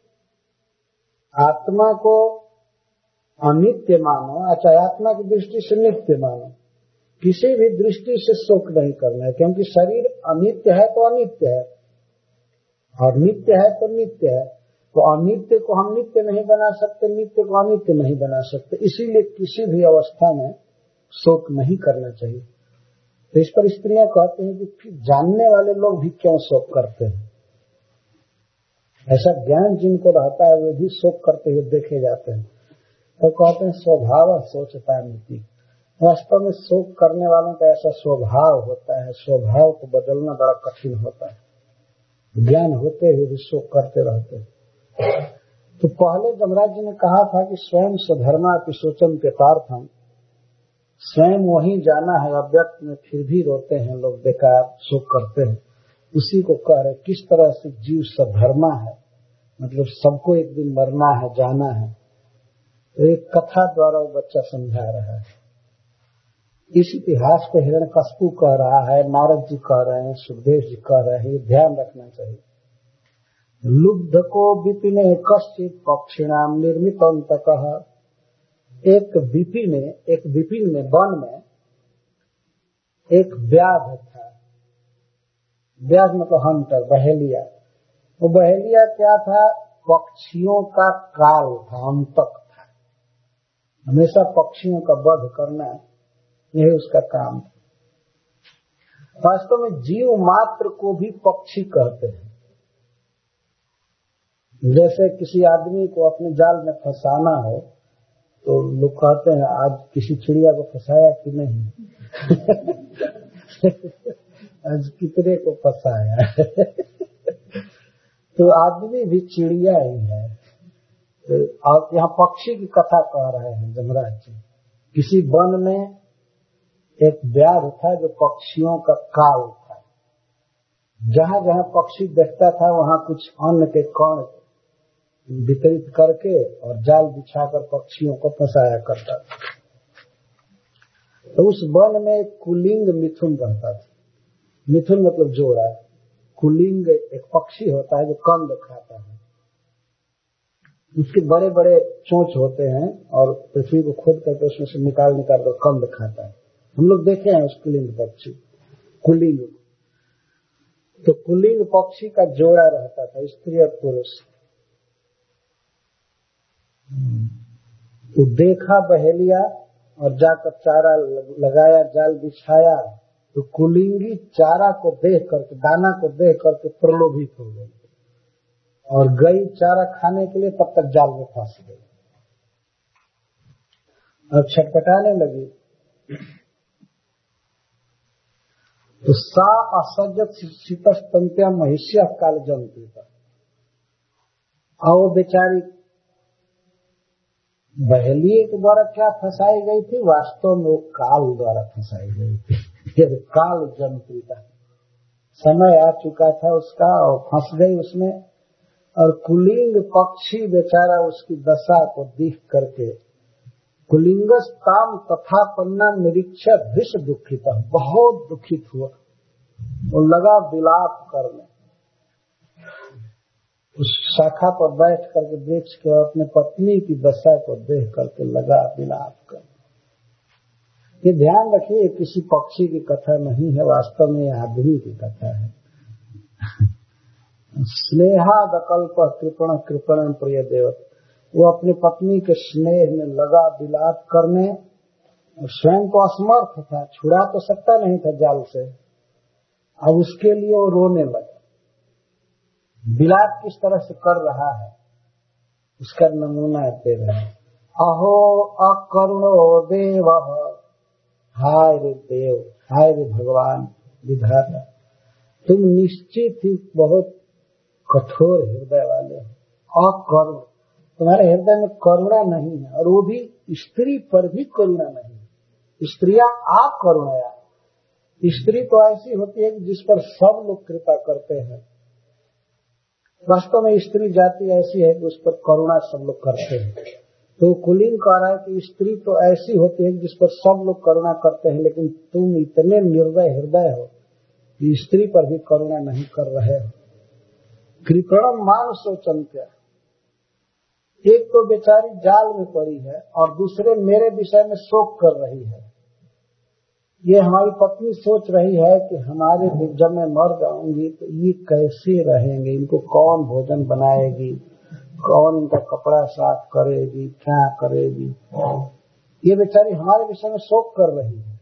आत्मा को अनित्य मानो, चाहे आत्मा की दृष्टि से नित्य मानो, किसी भी दृष्टि से शोक नहीं करना है, क्योंकि शरीर अनित्य है तो अनित्य है, और नित्य है तो नित्य है। तो अनित्य को हम नित्य नहीं बना सकते, नित्य को अनित्य नहीं बना सकते, इसीलिए किसी भी अवस्था में शोक नहीं करना चाहिए। तो इस पर स्त्रियां कहते हैं कि जानने वाले लोग भी क्यों शोक करते हैं। ऐसा ज्ञान जिनको रहता है वे भी शोक करते हुए देखे जाते हैं। तो कहते हैं स्वभाव सोचता नीति। वास्तव में शोक करने वालों का ऐसा स्वभाव होता है, स्वभाव को बदलना बड़ा कठिन होता है। ज्ञान होते हुए भी शोक करते रहते हैं। तो पहले जमराज जी ने कहा था कि स्वयं स्वधर्मा पिशोचन के पार्थम, स्वयं वही जाना है, अव्यक्त में फिर भी रोते हैं लोग, बेकार शोक करते हैं। उसी को कह रहे किस तरह से जीव सधर्मा है, मतलब सबको एक दिन मरना है, जाना है। तो एक कथा द्वारा वो बच्चा समझा रहा है। इस इतिहास को हिरण्यकश्यप कह रहा है, नारद जी कह रहे हैं, सुखदेव जी कह रहे हैं, ये ध्यान रखना चाहिए। लुब्ध को विपिने कश्चित पक्षिणाम निर्मित अंतकः। एक विपिन में वन में एक व्याध था। व्याध मतलब हंटर, बहेलिया। वो बहेलिया क्या था? पक्षियों का काल था, अंतक था। हमेशा पक्षियों का वध करना यही उसका काम था। वास्तव में जीव मात्र को भी पक्षी कहते हैं। जैसे किसी आदमी को अपने जाल में फंसाना हो तो लोग कहते हैं आज किसी चिड़िया को फंसाया कि नहीं। आज कितने को फंसाया। तो आदमी भी चिड़िया ही है। और यहाँ पक्षी की कथा कह रहे हैं जमराज जी। किसी वन में एक व्याध था जो पक्षियों का काल था। जहाँ जहाँ पक्षी देखता था वहाँ कुछ अन्न के कण वितरित करके और जाल बिछाकर पक्षियों को फंसाया करता था। तो उस वन में एक कुलिंग मिथुन रहता था। मिथुन मतलब जोड़ा। कुलिंग एक पक्षी होता है जो कंद खाता है। उसके बड़े बड़े चोंच होते हैं और पृथ्वी को खोद करके उसमें से निकाल कर कंद खाता है। हम लोग देखे हैं उस कुलिंग पक्षी, कुलिंग। तो कुलिंग पक्षी का जोड़ा रहता था, स्त्री और पुरुष। तो देखा बहेलिया और जाकर चारा लगाया, जाल बिछाया। तो कुलिंगी चारा को देख करके, दाना को देख करके प्रलोभित हो गई और गई चारा खाने के लिए। तब तक जाल में फंस गई और छटपटाने लगी। तो सा असजत शीतस्तंत्या महिष्या काल जंतु था। और वो बेचारी बहेलिए के द्वारा क्या फंसाई गई थी? वास्तव में वो काल द्वारा फंसाई गई थी। काल जंतु था, समय आ चुका था उसका और फंस गई उसमें। और कुलिंग पक्षी बेचारा उसकी दशा को देख करके कुलिंगस्ताम तथा पन्ना निरीक्षक भीष दुखित, बहुत दुखित हुआ और लगा विलाप करने। उस शाखा पर बैठ करके वृक्ष के अपने पत्नी की दशा को देख करके लगा विलाप करने। ये ध्यान रखिए, किसी पक्षी की कथा नहीं है, वास्तव में आदमी की कथा है। स्नेहादकल्प कृपण कृपण प्रिय देव, वो अपनी पत्नी के स्नेह में लगा विलाप करने और स्वयं तो असमर्थ था, छुड़ा तो सकता नहीं था जाल से। अब उसके लिए वो रोने लगा। विलाप किस तरह से कर रहा है उसका नमूना दे रहे हैं। अहो अकरुणो देव, हाय रे देव, हाय रे भगवान विधाता, तुम निश्चित ही बहुत कठोर हृदय वाले हो। अकरुण, तुम्हारे हृदय में करुणा नहीं है, और वो भी स्त्री पर भी करुणा नहीं। स्त्रियां अकरुणया, स्त्री तो ऐसी होती है कि जिस पर सब लोग कृपा करते हैं। वास्तव में स्त्री जाति ऐसी है कि उस पर करुणा सब लोग करते हैं। तो कुलीन कह रहा है कि स्त्री तो ऐसी होती है जिस पर सब लोग करुणा करते हैं, लेकिन तुम इतने निर्दय हृदय हो कि स्त्री पर भी करुणा नहीं कर रहे हो। कृपणम मान सोचन्त्य, एक तो बेचारी जाल में पड़ी है और दूसरे मेरे विषय में शोक कर रही है। ये हमारी पत्नी सोच रही है कि हमारे जब मैं मर जाऊंगी तो ये कैसे रहेंगे, इनको कौन भोजन बनाएगी, कौन इनका कपड़ा साफ करेगी, क्या करेगी। ये बेचारी हमारे विषय में शोक कर रही है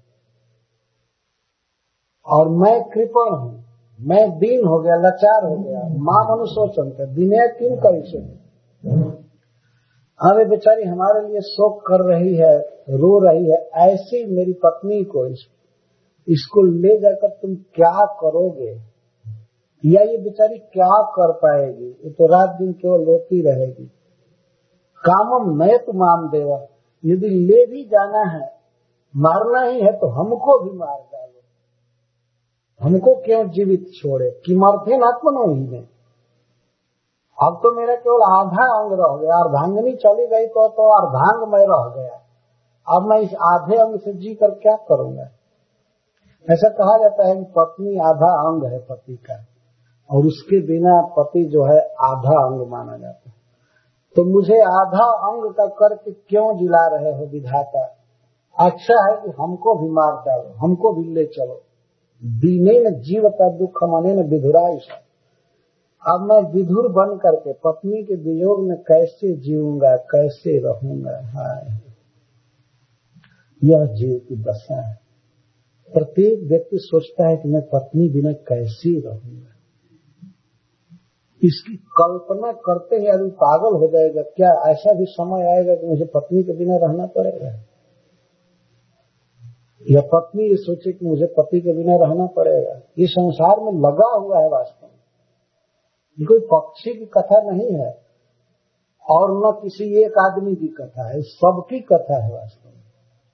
और मैं कृपण हूँ, मैं दीन हो गया, लाचार हो गया। मां मनुष्योचन का दिने किन का विषय, हमें बेचारी हमारे लिए शोक कर रही है, रो रही है। ऐसी मेरी पत्नी को इसको ले जाकर तुम क्या करोगे, या ये बेचारी क्या कर पाएगी, ये तो रात दिन केवल रोती रहेगी। कामम नए तुमाम देवा, यदि ले भी जाना है, मारना ही है तो हमको भी मार डालो, हमको क्यों जीवित छोड़े। किमर्थे आत्मनो ही में, अब तो मेरा केवल आधा अंग रह गया, अर्धांगिनी चली गई तो अर्धांग में रह गया। अब मैं इस आधे अंग से जी कर क्या करूंगा। ऐसा कहा जाता है कि पत्नी आधा अंग है पति का, और उसके बिना पति जो है आधा अंग माना जाता है। तो मुझे आधा अंग का करके क्यों जिला रहे हो विधाता। अच्छा है कि हमको भी मार डालो, हमको भी ले चलो। दीने न जीवता दुख मने न विधुराई। अब मैं विधुर बन करके पत्नी के वियोग में कैसे जीऊंगा, कैसे रहूंगा। हाय, यह जीव की दशा है। प्रत्येक व्यक्ति सोचता है कि मैं पत्नी बिना कैसे रहूंगा। इसकी कल्पना करते ही आदमी पागल हो जाएगा। क्या ऐसा भी समय आएगा कि मुझे पत्नी के बिना रहना पड़ेगा, या पत्नी ये सोचे कि मुझे पति के बिना रहना पड़ेगा। ये संसार में लगा हुआ है वास्तव में। ये कोई पक्षी की कथा नहीं है और न किसी एक आदमी की कथा है, सबकी कथा है वास्तव में।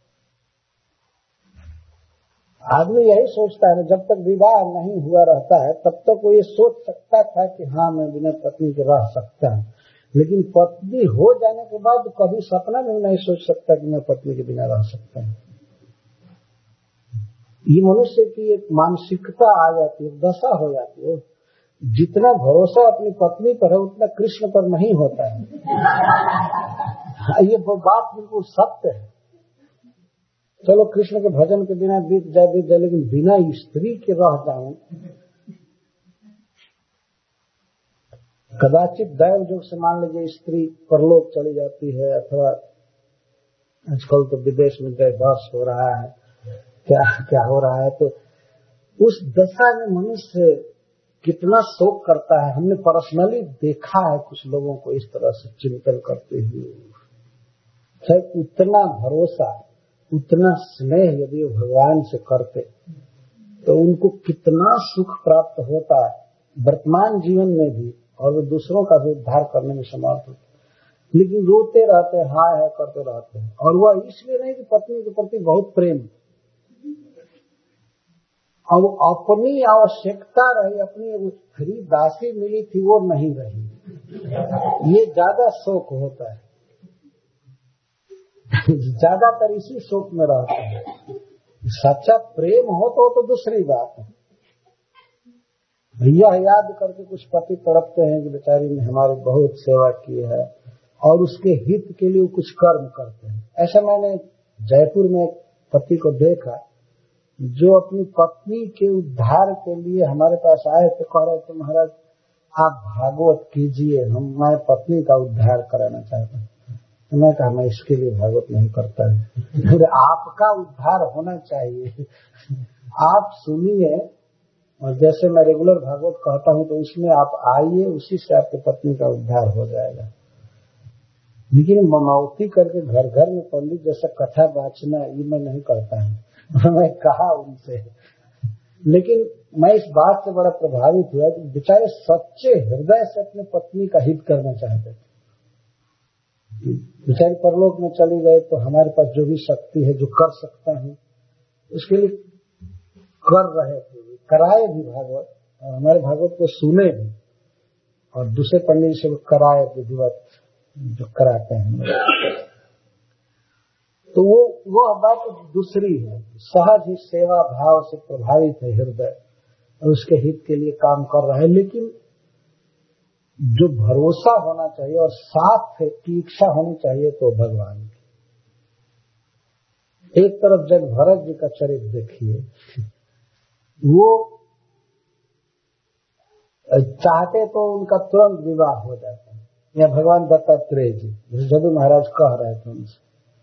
आदमी यही सोचता है, जब तक विवाह नहीं हुआ रहता है तब तक वो ये सोच सकता था कि हाँ मैं बिना पत्नी के रह सकता हूँ, लेकिन पत्नी हो जाने के बाद कभी सपना में नहीं सोच सकता कि मैं पत्नी के बिना रह सकता हूँ। ये मनुष्य की एक मानसिकता आ जाती है, दशा हो जाती है। जितना भरोसा अपनी पत्नी पर है उतना कृष्ण पर नहीं होता है। ये बात बिल्कुल सत्य है। चलो कृष्ण के भजन के बिना बीत जाए, लेकिन बिना स्त्री के रह जाऊं, कदाचित दैव जोग से मान लीजिए स्त्री परलोक चली जाती है, अथवा आजकल तो विदेश में डाइवोर्स हो रहा है, क्या क्या हो रहा है, तो उस दशा में मनुष्य कितना शोक करता है। हमने पर्सनली देखा है कुछ लोगों को इस तरह से चिंतन करते हुए। चाहे उतना भरोसा, उतना स्नेह यदि वो भगवान से करते तो उनको कितना सुख प्राप्त होता है वर्तमान जीवन में भी, और वो दूसरों का भी उद्धार करने में समर्थ होते। लेकिन रोते रहते, हाय हाय करते रहते हैं। और वह इसलिए नहीं कि पत्नी के प्रति बहुत प्रेम, अब अपनी आवश्यकता रही, अपनी फ्री दासी मिली थी वो नहीं रही, ये ज्यादा शोक होता है, ज्यादातर इसी शोक में रहता है। सच्चा प्रेम हो तो दूसरी बात है। यह याद करके कुछ पति तड़पते हैं कि बेचारी ने हमारी बहुत सेवा की है और उसके हित के लिए कुछ कर्म करते हैं। ऐसा मैंने जयपुर में एक पति को देखा जो अपनी पत्नी के उद्धार के लिए हमारे पास आए थे। कह रहे थे महाराज आप भागवत कीजिए, मैं पत्नी का उद्धार कराना चाहता हूँ। तो मैं कहा मैं इसके लिए भागवत नहीं करता है। आपका उद्धार होना चाहिए, आप सुनिए, और जैसे मैं रेगुलर भागवत कहता हूँ तो उसमें आप आइए, उसी से आपकी पत्नी का उद्धार हो जाएगा। लेकिन मनौती करके घर घर में पंडित जैसा कथा बाँचना ये मैं नहीं करता हूँ। मैं कहा उनसे, लेकिन मैं इस बात से बड़ा प्रभावित हुआ कि बेचारे सच्चे हृदय से अपने पत्नी का हित करना चाहते थे। बेचारे परलोक में चली गए तो हमारे पास जो भी शक्ति है, जो कर सकता हूँ, उसके लिए कर रहे थे, कराए भी भागवत, और हमारे भागवत को सुने भी, और दूसरे पंडित से कराए विधिवत जो कराते हैं। तो वो बात दूसरी है। सहज ही सेवा भाव से प्रभावित है हृदय और उसके हित के लिए काम कर रहा है। लेकिन जो भरोसा होना चाहिए और साथ की इच्छा होनी चाहिए तो भगवान की। एक तरफ जब भरत जी का चरित्र देखिए, वो चाहते तो उनका तुरंत विवाह हो जाता है, या भगवान दत्तात्रेय जी जदू महाराज कह रहे थे उनसे,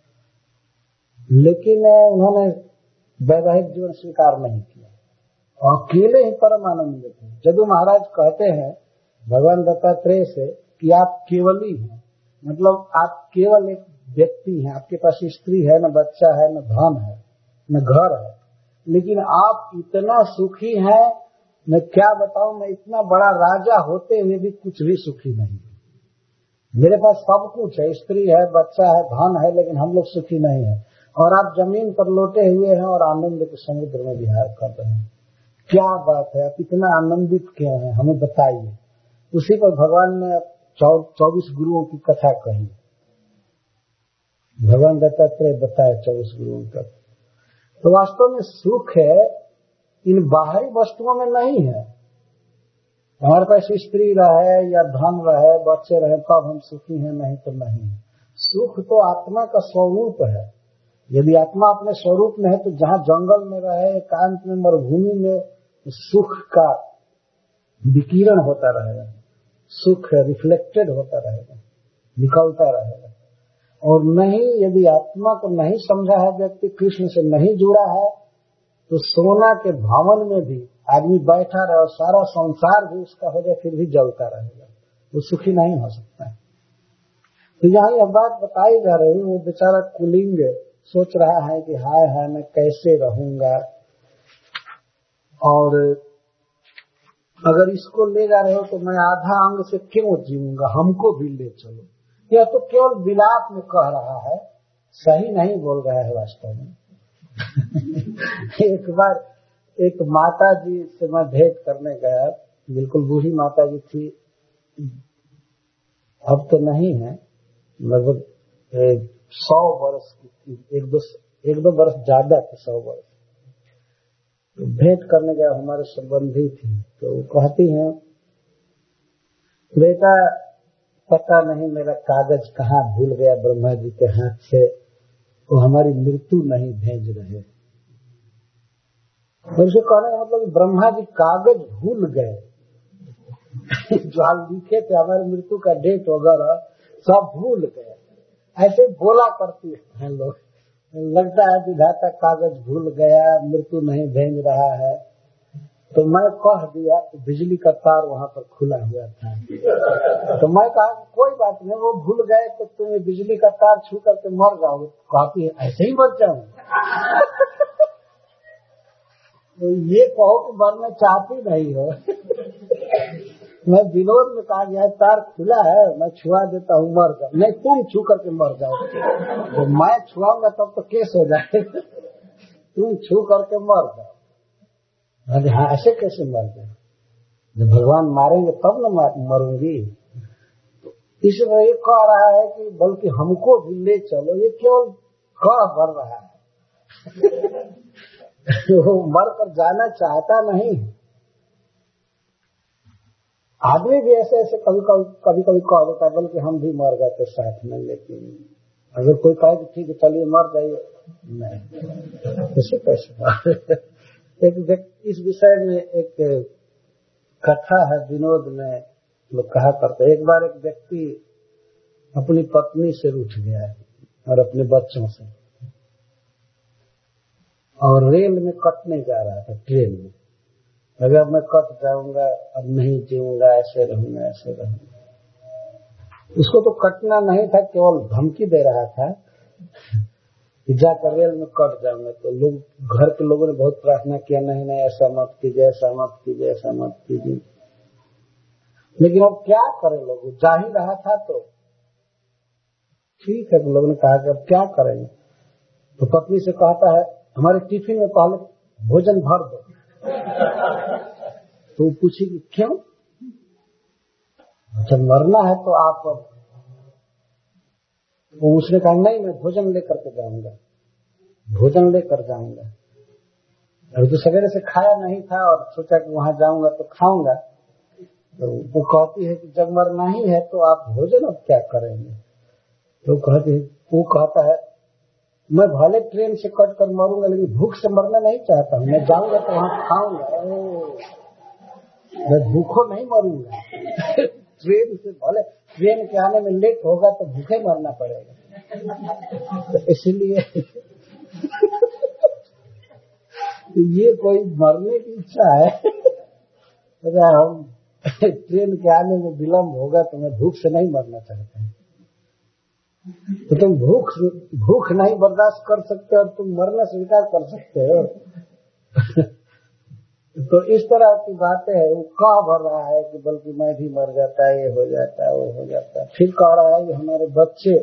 लेकिन उन्होंने वैवाहिक जीवन स्वीकार नहीं किया, अकेले ही परम आनंद थे। जदू महाराज कहते हैं भगवान दत्तात्रेय से कि आप केवली हैं, मतलब आप केवल एक व्यक्ति हैं, आपके पास स्त्री है, न बच्चा है, न धन है, न घर है, लेकिन आप इतना सुखी हैं, मैं क्या बताऊं, मैं इतना बड़ा राजा होते हुए भी कुछ भी सुखी नहीं। मेरे पास सब कुछ है, स्त्री है, बच्चा है, धन है, लेकिन हम लोग सुखी नहीं है, और आप जमीन पर लौटे हुए हैं और आनंद के समुद्र में विहार कर रहे हैं। क्या बात है, आप इतना आनंदित क्यों हैं, हमें बताइए। उसी पर भगवान ने 24 गुरुओं की कथा कही। भगवान दत्तात्रेय बताए 24 गुरुओं का। तो वास्तव में सुख है इन बाहरी वस्तुओं में नहीं है। हमारे पास स्त्री रहे या धन रहे, बच्चे रहे, तब हम सुखी हैं, नहीं तो नहीं। सुख तो आत्मा का स्वरूप है। यदि आत्मा अपने स्वरूप में है तो जहाँ जंगल में रहे, एकांत में, मरुभूमि में, सुख का विकिरण होता रहेगा, सुख रिफ्लेक्टेड होता रहेगा, निकलता रहेगा। और नहीं, यदि आत्मा को नहीं समझा है व्यक्ति, कृष्ण से नहीं जुड़ा है, तो सोना के भवन में भी आदमी बैठा रहे और सारा संसार भी उसका हो जाए, फिर भी जलता रहेगा, वो सुखी नहीं हो सकता है। तो यहाँ यह बात बताई जा रही है, वो बेचारा कुलिंग सोच रहा है कि हाय मैं कैसे रहूंगा, और अगर इसको ले जा रहे हो तो मैं आधा अंग से क्यों जीऊंगा, हमको भी ले चलो। यह तो केवल विलाप में कह रहा है, सही नहीं बोल रहा है वास्तव में। एक बार एक माता जी से मैं भेंट करने गया, बिल्कुल बूढ़ी माता जी थी, अब तो नहीं है, लगभग 100 वर्ष की थी, एक दो वर्ष ज्यादा थे, 100 वर्ष। तो भेंट करने गया, हमारे संबंधी थी, तो वो कहती हैं, बेटा पता नहीं मेरा कागज कहाँ भूल गया ब्रह्मा जी के हाथ से, वो हमारी मृत्यु नहीं भेज रहे। उनसे कहने का मतलब ब्रह्मा जी कागज भूल गए जो आप लिखे थे हमारी मृत्यु का डेट वगैरह सब भूल गए। ऐसे बोला करती हैं लोग, लगता है विधाता कागज भूल गया, मृत्यु नहीं भेज रहा है। तो मैं कह दिया, तो बिजली का तार वहाँ पर खुला हुआ था, तो मैं कहा कोई बात नहीं, वो भूल गए तो तुम्हें बिजली का तार छू करके मर जाओगे। कहती है ऐसे ही मर जाऊं। तो ये कहो कि मरना चाहती नहीं हो। मैं विनोद में कहा गया तार खुला है, मैं छुआ देता हूँ, मर जाओ। नहीं, तुम छू करके मर जाओ। तो मैं छुआऊंगा तब तो केस हो जाएगा, तुम छू करके मर जाओ। हाँ, ऐसे कैसे मर जाए, जब भगवान मारेंगे तब न मरूंगी। इसमें ये कह रहा है कि बल्कि हमको भी ले चलो, ये केवल कह भर रहा है। वो मर कर जाना चाहता नहीं। आदमी भी ऐसे ऐसे कभी कभी कह देता है बल्कि हम भी मर जाते साथ में, लेकिन अगर कोई कहे कि ठीक है चलिए मर जाइए, नहीं, कैसे इस विषय में एक कथा है, विनोद में लोग कहा करते। एक बार एक व्यक्ति अपनी पत्नी से रूठ गया है और अपने बच्चों से, और रेल में कटने जा रहा था, ट्रेन में। अगर मैं कट जाऊंगा, अब नहीं जीऊंगा, ऐसे रहूंगा ऐसे रहूंगा। उसको तो कटना नहीं था, केवल धमकी दे रहा था कि जाकर रेल में कट जाऊंगा। तो लोग, घर के लोगों ने बहुत प्रार्थना किया, नहीं नहीं ऐसा मत कीजिए, ऐसा मत कीजिए, ऐसा मत कीजिए। लेकिन अब क्या करें, लोग जा ही रहा था तो ठीक है। तो लोगों ने कहा कि अब क्या करेंगे। तो पत्नी से कहता है हमारे टिफिन में पहले भोजन भर दो। तो पूछी कि क्यों? जब मरना है तो आप। तो उसने कहा नहीं, मैं भोजन लेकर के जाऊंगा, भोजन लेकर जाऊंगा। अभी तो सवेरे से खाया नहीं था और सोचा कि वहां जाऊंगा तो खाऊंगा। तो वो कहती है कि जब मरना ही है तो आप भोजन अब क्या करेंगे? तो वो कहता है मैं भले ट्रेन से कट कर मरूंगा, लेकिन भूख से मरना नहीं चाहता हूँ। मैं जाऊंगा तो वहां खाऊंगा, मैं भूखों नहीं मरूंगा। ट्रेन से भले ट्रेन के आने में लेट होगा तो भूखे मरना पड़ेगा। तो इसलिए ये कोई मरने की इच्छा है? हम ट्रेन के आने में विलम्ब होगा तो मैं भूख से नहीं मरना चाहता हूँ। तो तुम भूख नहीं बर्दाश्त कर सकते और तुम मरना स्वीकार कर सकते हो। तो इस तरह की बातें है। वो कह भर रहा है कि बल्कि मैं भी मर जाता, ये हो जाता, वो हो जाता। फिर कह रहा है कि हमारे बच्चे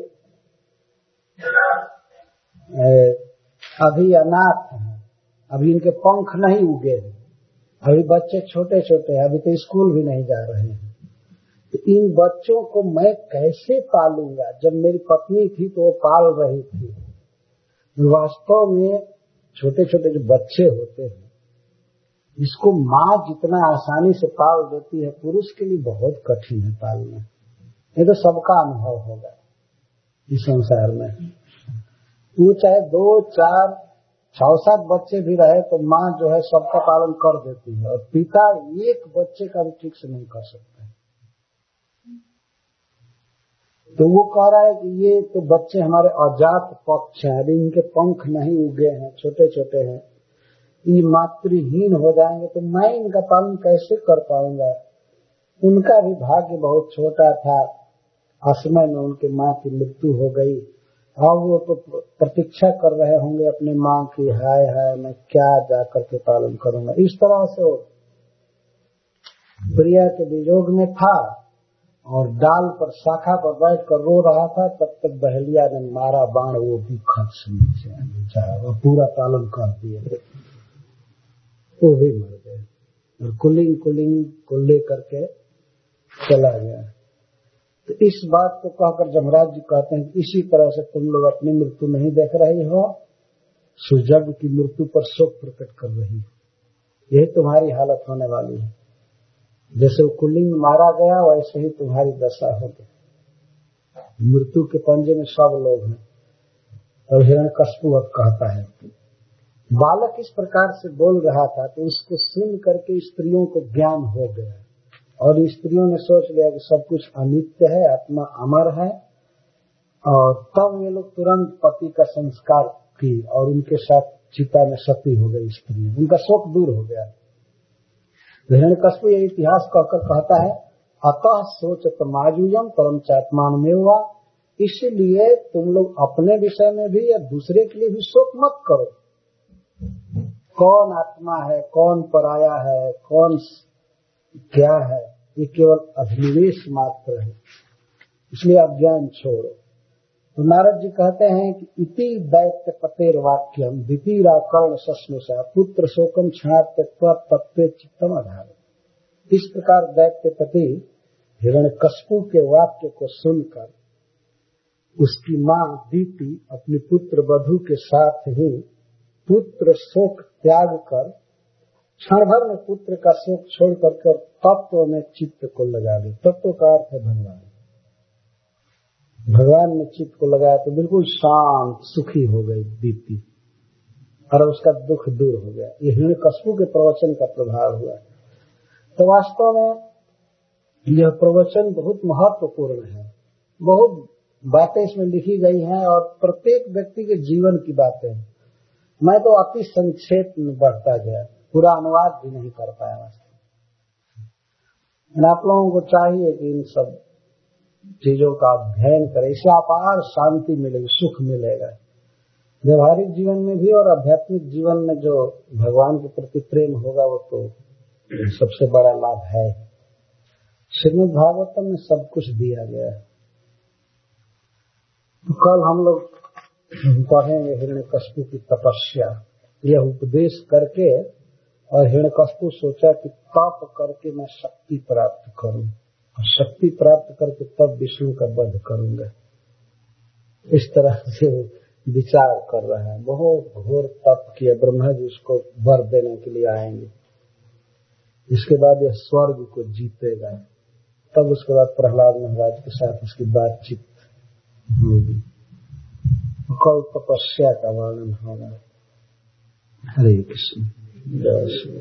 अभी अनाथ हैं, अभी इनके पंख नहीं उगे हैं, अभी बच्चे छोटे छोटे हैं, अभी तो स्कूल भी नहीं जा रहे हैं। तो इन बच्चों को मैं कैसे पालूंगा? जब मेरी पत्नी थी तो वो पाल रही थी। वास्तव में छोटे छोटे जो बच्चे होते हैं, इसको माँ जितना आसानी से पाल देती है, पुरुष के लिए बहुत कठिन है पालना। ये तो सबका अनुभव होगा इस संसार में। वो चाहे 2, 4, 6, 7 बच्चे भी रहे तो माँ जो है सबका पालन कर देती है, और पिता एक बच्चे का भी ठीक से नहीं कर सकता। तो वो कह रहा है कि ये तो बच्चे हमारे अजात पक्ष हैं, अभी इनके पंख नहीं उगे हैं, छोटे छोटे हैं, ये मातृहीन हो जाएंगे तो मैं इनका पालन कैसे कर पाऊंगा? उनका भी भाग्य बहुत छोटा था, असमय में उनके माँ की मृत्यु हो गई। अब वो तो प्रतीक्षा कर रहे होंगे अपने माँ की, हाय हाय मैं क्या जा करके पालन करूंगा। इस तरह से प्रिया के वियोग में था और डाल पर शाखा पर बैठ कर रो रहा था। तब तक बहेलिया ने मारा बाण, वो भी खत से नीचे वो पूरा पालन कर दिए, वो भी मर गए। और कुलिंग को लेकर के चला गया। तो इस बात को कहकर जमराज जी कहते हैं कि इसी तरह से तुम लोग अपनी मृत्यु नहीं देख रही हो, सुजग की मृत्यु पर शोक प्रकट कर रही हो। यही तुम्हारी हालत होने वाली है। जैसे वो कुलिंग मारा गया वैसे ही तुम्हारी दशा होगी। मृत्यु के पंजे में सब लोग हैं। और हिरण्यकश्यप कहता है, बालक इस प्रकार से बोल रहा था तो उसको सुन करके स्त्रियों को ज्ञान हो गया, और स्त्रियों ने सोच लिया कि सब कुछ अनित्य है, आत्मा अमर है। और तब ये लोग तुरंत पति का संस्कार की और उनके साथ चिता में सती हो गई स्त्रियां, उनका शोक दूर हो गया। हिरण्यकश्यप ये इतिहास कहकर कहता है, अतः सोचत माजुयम परम चात्मान में हुआ। इसलिए तुम लोग अपने विषय में भी या दूसरे के लिए भी शोक मत करो। कौन आत्मा है, कौन पराया है, कौन क्या है, ये केवल अभिनिवेश मात्र है। इसलिए अज्ञान छोड़ो। तो नारद जी कहते हैं कि इति दैत्य पतेर वाक्यम द्वितीरा कर्ण सस्नुषा पुत्र शोकम क्षणात् त्यक्त्वा तत्वे चित्तम आधार। इस प्रकार दैत्य पति हिरण्यकश्यप के वाक्य को सुनकर उसकी मां दीति अपनी पुत्र वधू के साथ ही पुत्र शोक त्याग कर क्षण भर में पुत्र का शोक छोड़ करके और तत्व में चित्त को लगा दी। तत्व का अर्थ है भगवान। भगवान में चित्त को लगाया तो बिल्कुल शांत सुखी हो गई दीति और उसका दुख दूर हो गया। ये हिरण्यकश्यप के प्रवचन का प्रभाव हुआ। तो वास्तव में यह प्रवचन बहुत महत्वपूर्ण है। बहुत बातें इसमें लिखी गई हैं और प्रत्येक व्यक्ति के जीवन की बातें। मैं तो अति संक्षेप में बढ़ता गया, पूरा अनुवाद भी नहीं कर पाया। वास्तव आप लोगों को चाहिए कि इन सब चीजों का अध्ययन करें, इससे अपार शांति मिलेगी, सुख मिलेगा व्यवहारिक जीवन में भी और आध्यात्मिक जीवन में। जो भगवान के प्रति प्रेम होगा वो तो सबसे बड़ा लाभ है। श्रीमद् भागवतम में सब कुछ दिया गया है। तो कल हम लोग पढ़ेंगे हिरण्यकश्यप की तपस्या। यह उपदेश करके और हिरण्यकश्यप सोचा कि तप करके मैं शक्ति प्राप्त करूं और शक्ति प्राप्त करके तब विष्णु का वध करूंगा। इस तरह से विचार कर रहा है। बहुत घोर तप किया। ब्रह्मा जी उसको वर देने के लिए आएंगे। इसके बाद यह स्वर्ग को जीतेगा। तब उसके बाद प्रहलाद महाराज के साथ उसकी बातचीत होगी। कल तपस्या का वर्णन होगा। हरे कृष्ण जय श्री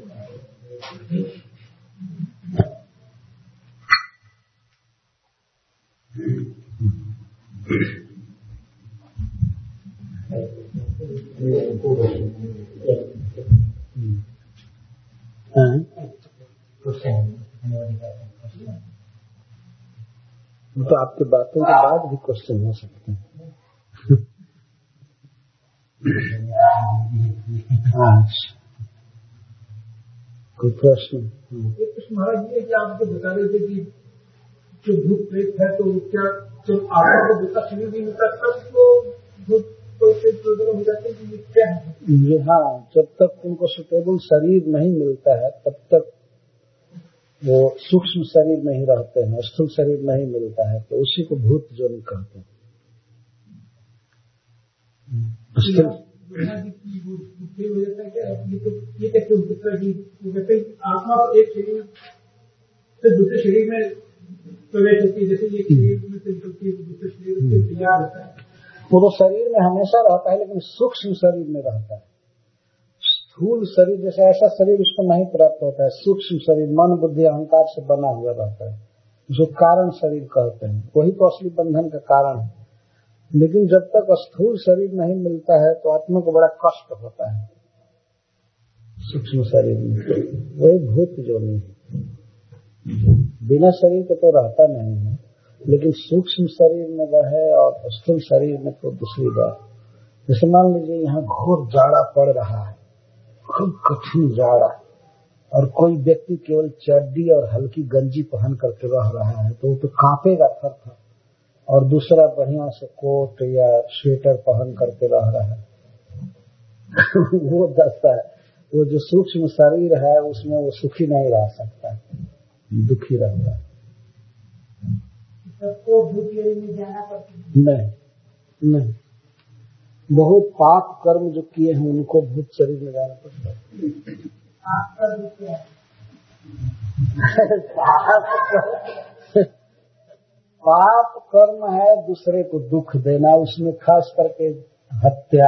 तो आपकी बातों के बाद भी क्वेश्चन हो सकते हैं। कोई प्रश्न? महाराज जी क्या आपको बता रहे थे कि जो भूत प्रेत है तो क्या जब आत्मा को दूसरा शरीर नहीं मिलता तब वो भूत प्रेत हो जाते हैं कि क्या है? ये हाँ, जब तक उनको सुटेबल शरीर नहीं मिलता है तब तक वो सूक्ष्म शरीर में ही रहते हैं, स्थूल शरीर नहीं मिलता है तो उसी को भूत जो नहीं कहते हैं। ये कैसे हो सकता है कि आत्मा एक शरीर से दूसरे शरीर में प्रवेश होती है, जैसे एक शरीर में से निकलती है दूसरे शरीर में तैयार होता है। वो तो शरीर में हमेशा रहता है लेकिन सूक्ष्म शरीर में रहता है। स्थूल शरीर जैसे ऐसा शरीर उसको नहीं प्राप्त होता है। सूक्ष्म शरीर मन बुद्धि अहंकार से बना हुआ रहता है, जो कारण शरीर कहते हैं। वही तो असली बंधन का कारण है। लेकिन जब तक स्थूल शरीर नहीं मिलता है तो आत्मा को बड़ा कष्ट होता है सूक्ष्म शरीर में। वही भूत जो नहीं है, बिना शरीर के तो रहता नहीं है, लेकिन सूक्ष्म शरीर में रहे और स्थूल शरीर में तो दूसरी बात। जैसे मान लीजिए यहाँ घोर जाड़ा पड़ रहा है, खूब कठिन जाड़ा, और कोई व्यक्ति केवल चड्डी और हल्की गंजी पहन करके रह रहा है तो वो तो कांपेगा थर-थर, और दूसरा बढ़िया से कोट या स्वेटर पहन करके रह रहा है। वो दशा है। वो जो सूक्ष्म शरीर है उसमें वो सुखी नहीं रह सकता, दुखी रहता है। सबको भूत शरीर में जाना पड़ता है? नहीं, बहुत पाप कर्म जो किए हैं उनको भूत शरीर में जाना पड़ता है। पाप कर्म है दूसरे को दुख देना, उसमें खास करके हत्या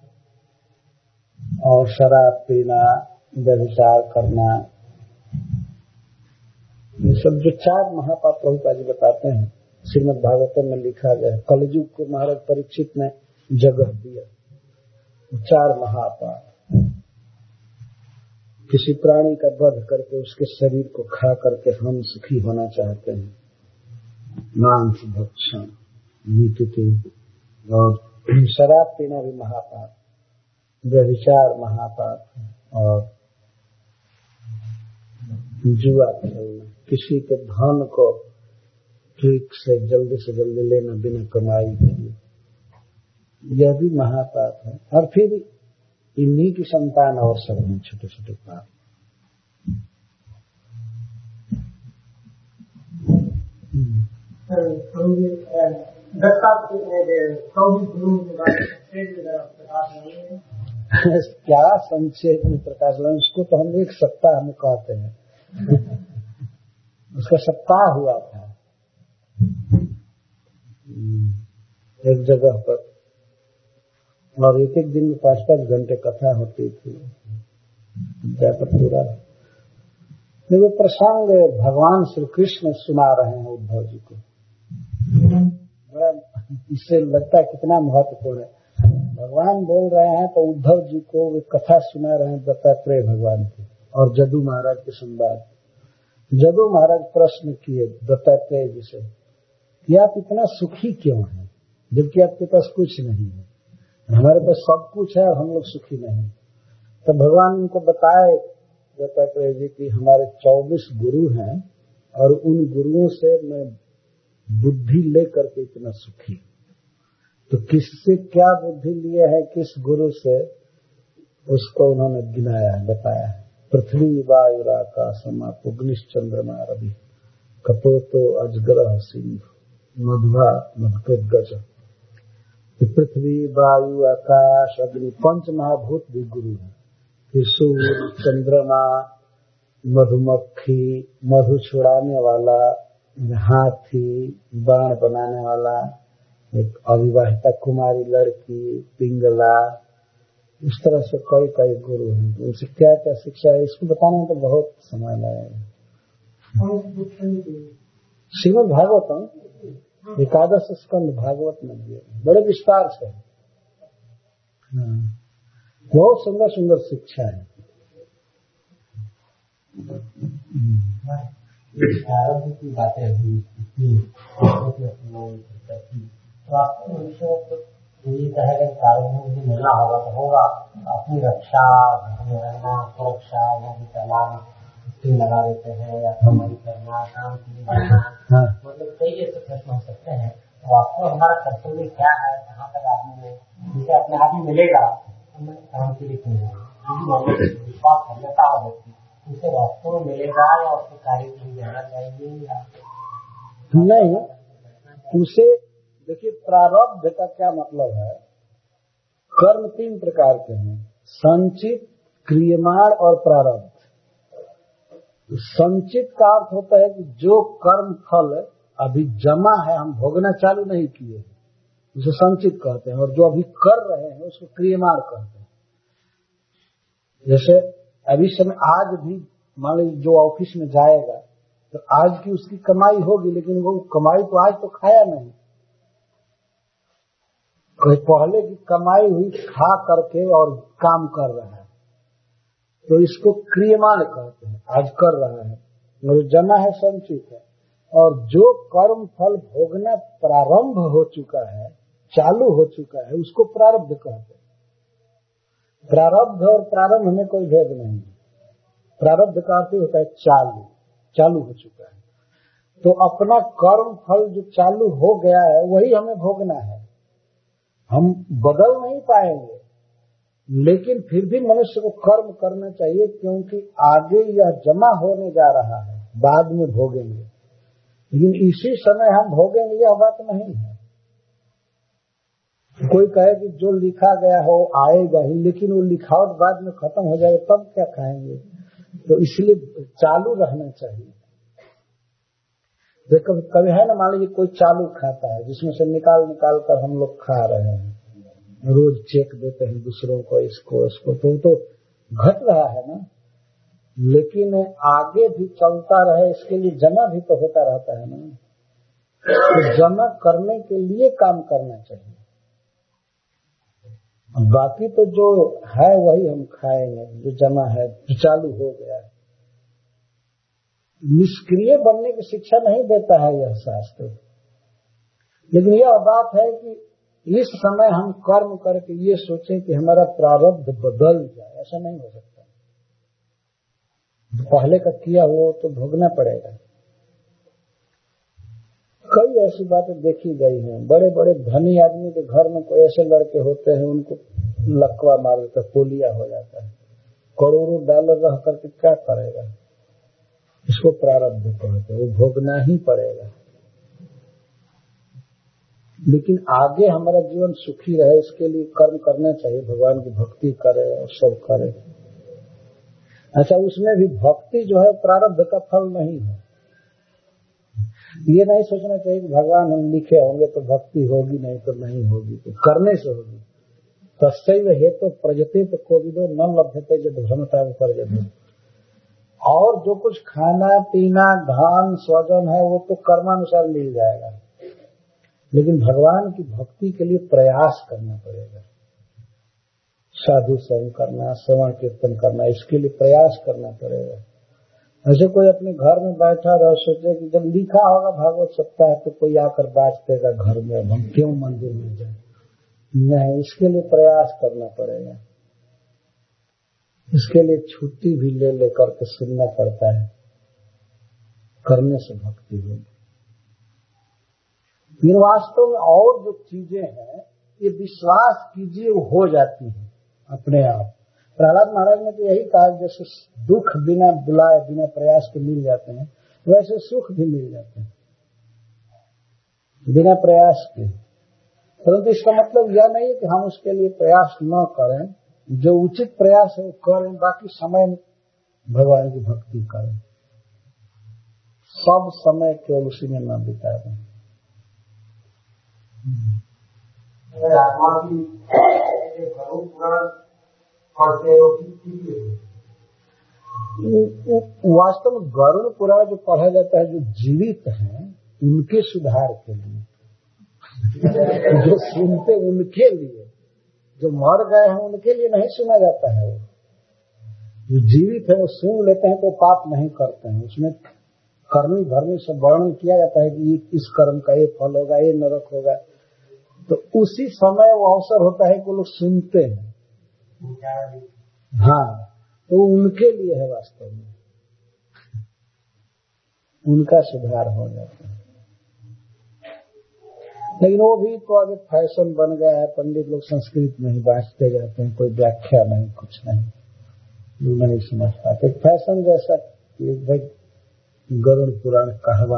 और शराब पीना, व्यभिचार करना, ये सब जो 4 महापाप प्रभुपाद जी बताते हैं श्रीमद् भागवतम में लिखा गया। कलयुग को महाराज परीक्षित ने जगह दिया 4 महापाप। किसी प्राणी का वध करके उसके शरीर को खा करके हम सुखी होना चाहते हैं, मांस भक्षण, नीति और शराब पीना भी महापाप, व्यभिचार महापाप, और जुआ खेलना, किसी के धन को ट्रिक से जल्दी लेना बिना कमाई के, यह भी महापाप है। और फिर इन्हीं की संतान और सब हैं छोटे छोटे पाप। क्या संक्षेप में प्रकाश लाए, उसको तो हम एक सप्ताह में कहते हैं। उसका सप्ताह हुआ था एक जगह पर, और एक दिन में 5-5 घंटे कथा होती थी जाकर पूरा। वो प्रसंग भगवान श्री कृष्ण सुना रहे हैं उद्धव जी को, बड़ा इससे लगता है कितना महत्वपूर्ण है। भगवान बोल रहे हैं तो उद्धव जी को वे कथा सुना रहे हैं दत्तात्रेय भगवान की और जदू महाराज के संवाद। जदू महाराज प्रश्न किए दत्तात्रेय जी से कि आप इतना सुखी क्यों हैं, जबकि आपके पास कुछ नहीं है, हमारे पास सब कुछ है और हम लोग सुखी नहीं। तो भगवान उनको बताए दत्तात्रेय जी की हमारे 24 गुरु हैं और उन गुरुओं से मैं बुद्धि लेकर के इतना सुखी। तो किससे क्या बुद्धि लिए है, किस गुरु से, उसको उन्होंने गिनाया है, बताया है। पृथ्वी वायु आकाश अग्निश्चंद्रमा रवि कपोतो अजगर सिंधु मधुआ मधुकृत गज। पृथ्वी वायु आकाश अग्नि 5 महाभूत भी गुरु है। फिर सूर्य चंद्रमा मधुमक्खी मधु छुड़ाने वाला, हाथी बाण बनाने वाला, एक अविवाहिता कुमारी लड़की, पिंगला, इस तरह से कई कई गुरु हैं। उनसे क्या क्या शिक्षा है इसको बताने में तो बहुत समय लगेगा। श्रीमद् भागवतम 11 स्कंद भागवत में दिए बड़े विस्तार से, बहुत सुंदर सुंदर शिक्षा है। आरोग्य की बातें हुई तो आपको ये कहेगा कारण मुझे मिलना होगा तो होगा, अपनी रक्षा घर में रहना, सुरक्षा या भी तालाब लगा देते हैं या कमाई करना, काम के लिए जाना, मतलब कई ऐसे प्रश्न हो सकते हैं। तो आपको हमारा कर्तव्य क्या है, कहाँ तक आदमी में जिसे अपने आप ही मिलेगा तो मैं काम के लिए क्यों विश्वास कर लेता हो व्यक्ति, उसे वास्तव में मिलेगा या उसके कार्य के लिए जाना चाहिए या नहीं। उसे देखिए, प्रारब्ध का क्या मतलब है। कर्म 3 प्रकार के हैं, संचित, क्रियमाण और प्रारब्ध। संचित का अर्थ होता है कि जो कर्म फल अभी जमा है, हम भोगना चालू नहीं किए, उसे संचित कहते हैं। और जो अभी कर रहे हैं उसको क्रियमाण कहते हैं। जैसे अभी समय आज भी मान लीजिए जो ऑफिस में जाएगा तो आज की उसकी कमाई होगी, लेकिन वो कमाई तो आज तो खाया नहीं, कोई पहले की कमाई हुई खा करके और काम कर रहा है, तो इसको क्रियमाण कहते हैं। आज कर रहा है और जमा है, संचित है। और जो कर्म फल भोगना प्रारंभ हो चुका है, चालू हो चुका है, उसको प्रारब्ध कहते हैं। प्रारब्ध और प्रारंभ में कोई भेद नहीं है। प्रारब्ध का अर्थ होता है चालू हो चुका है। तो अपना कर्म फल जो चालू हो गया है वही हमें भोगना है। हम बदल नहीं पाएंगे, लेकिन फिर भी मनुष्य को कर्म करना चाहिए, क्योंकि आगे यह जमा होने जा रहा है, बाद में भोगेंगे। लेकिन इसी समय हम भोगेंगे यह बात नहीं है। कोई कहे कि जो लिखा गया हो आएगा ही, लेकिन वो लिखावट बाद में खत्म हो जाएगा, तब क्या खाएंगे। तो इसलिए चालू रहना चाहिए। देखो कभी है ना, मान लीजिए कोई चालू खाता है जिसमें से निकाल कर हम लोग खा रहे हैं, रोज चेक देते हैं दूसरों को, इसको तो घट रहा है ना। लेकिन आगे भी चलता रहे इसके लिए जमा भी तो होता रहता है ना। तो जमा करने के लिए काम करना चाहिए। बाकी तो जो है वही हम खाएंगे, जो जमा है, जो चालू हो गया है। निष्क्रिय बनने की शिक्षा नहीं देता है यह शास्त्र। लेकिन यह बात है कि इस समय हम कर्म करके ये सोचें कि हमारा प्रारब्ध बदल जाए, ऐसा नहीं हो सकता। पहले का किया हुआ तो भोगना पड़ेगा। कई ऐसी बातें देखी गई हैं। बड़े बड़े धनी आदमी के घर में कोई ऐसे लड़के होते हैं, उनको लकवा मार देता, पोलिया हो जाता है, करोड़ों डॉलर रह करके क्या करेगा। इसको प्रारब्ध कहते हैं, वो भोगना ही पड़ेगा। लेकिन आगे हमारा जीवन सुखी रहे इसके लिए कर्म करना चाहिए, भगवान की भक्ति करे और सब करे। अच्छा, उसमें भी भक्ति जो है प्रारब्ध का फल नहीं है। ये नहीं सोचना चाहिए कि भगवान हम लिखे होंगे तो भक्ति होगी, नहीं तो नहीं होगी, तो करने से होगी। तस्सैव हेतु प्रजते तो कोविदो न लभ्यते जो भ्रमता प्रजते। और जो कुछ खाना पीना धन स्वजन है वो तो कर्मानुसार मिल जाएगा, लेकिन भगवान की भक्ति के लिए प्रयास करना पड़ेगा। साधु संग करना, श्रवण कीर्तन करना, इसके लिए प्रयास करना पड़ेगा। ऐसे कोई अपने घर में बैठा रह सोचे कि जब लिखा होगा भागवत सप्ताह तो कोई आकर बांट देगा घर में, हम क्यों मंदिर में जाए। नहीं, इसके लिए प्रयास करना पड़ेगा। इसके लिए छुट्टी भी ले लेकर के सुनना पड़ता है, करने से भक्ति होगी। लेकिन वास्तव में और जो चीजें हैं ये विश्वास कीजिए वो हो जाती है अपने आप। प्रहलाद महाराज ने तो यही कहा, जैसे दुख बिना बुलाए बिना प्रयास के मिल जाते हैं, वैसे सुख भी मिल जाते हैं बिना प्रयास के। परंतु इसका मतलब यह नहीं है कि हम उसके लिए प्रयास न करें, जो उचित प्रयास है वो करें, बाकी समय भगवान की भक्ति करें, सब समय केवल उसी में न बिता दें। आत्मा की वास्तव में गरुड़ पुराण जो पढ़ा जाता है जो जीवित हैं उनके सुधार के लिए, जो सुनते उनके लिए, जो मर गए हैं उनके लिए नहीं सुना जाता है। वो जो जीवित है वो सुन लेते हैं तो पाप नहीं करते हैं। उसमें करनी भरनी से वर्णन किया जाता है कि इस कर्म का ये फल होगा, ये नरक होगा, तो उसी समय वो अवसर होता है कि लोग सुनते हैं। हाँ, तो उनके लिए है वास्तव में, उनका सुधार हो जाता है। लेकिन वो भी तो अब फैशन बन गया है, पंडित लोग संस्कृत में ही बांटते जाते हैं, कोई व्याख्या नहीं, कुछ नहीं, लोग नहीं समझ पाते। फैशन जैसा भाई गरुड़ पुराण कहवा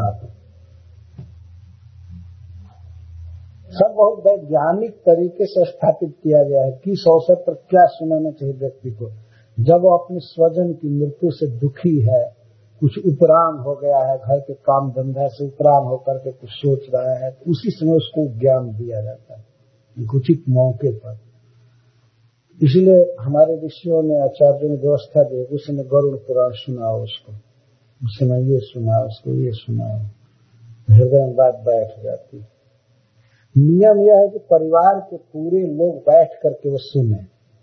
सब बहुत वैज्ञानिक तरीके से स्थापित किया गया है। किस अवसर पर क्या सुनाना चाहिए व्यक्ति को। जब वो अपने स्वजन की मृत्यु से दुखी है, कुछ उपराम हो गया है, घर के काम धंधा से उपराम होकर के कुछ सोच रहा है, तो उसी समय उसको ज्ञान दिया जाता है उचित मौके पर। इसलिए हमारे ऋषियों ने, आचार्यों ने व्यवस्था दी, उस समय गरुड़ पुराण सुनाओ उसको, उस समय ये सुनाओ, उसको ये सुनाओ, हृदय में बात बैठ जाती। नियम यह है कि परिवार के पूरे लोग बैठ करके वो सुने,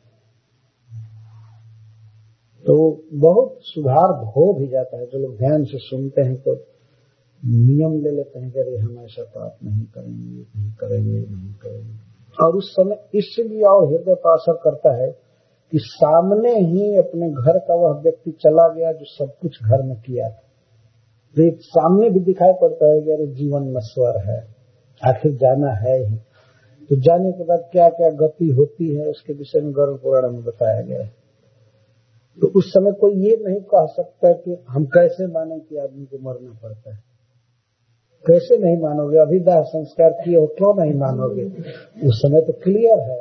तो बहुत सुधार हो भी जाता है। जो लोग ध्यान से सुनते हैं तो नियम ले लेते हैं कि अरे हम ऐसा पाप नहीं करेंगे, नहीं करेंगे, नहीं करेंगे। और उस समय इसलिए और हृदय पर असर करता है कि सामने ही अपने घर का वह व्यक्ति चला गया जो सब कुछ घर में किया था, तो एक सामने भी दिखाई पड़ता है कि अरे जीवन नश्वर है, आखिर जाना है ही। तो जाने के बाद क्या क्या गति होती है उसके विषय में गरुड़ पुराण में बताया गया है। तो उस समय कोई ये नहीं कह सकता कि हम कैसे माने कि आदमी को मरना पड़ता है। कैसे नहीं मानोगे? अभी दाह संस्कार किए हो, क्यों नहीं मानोगे? उस समय तो क्लियर है।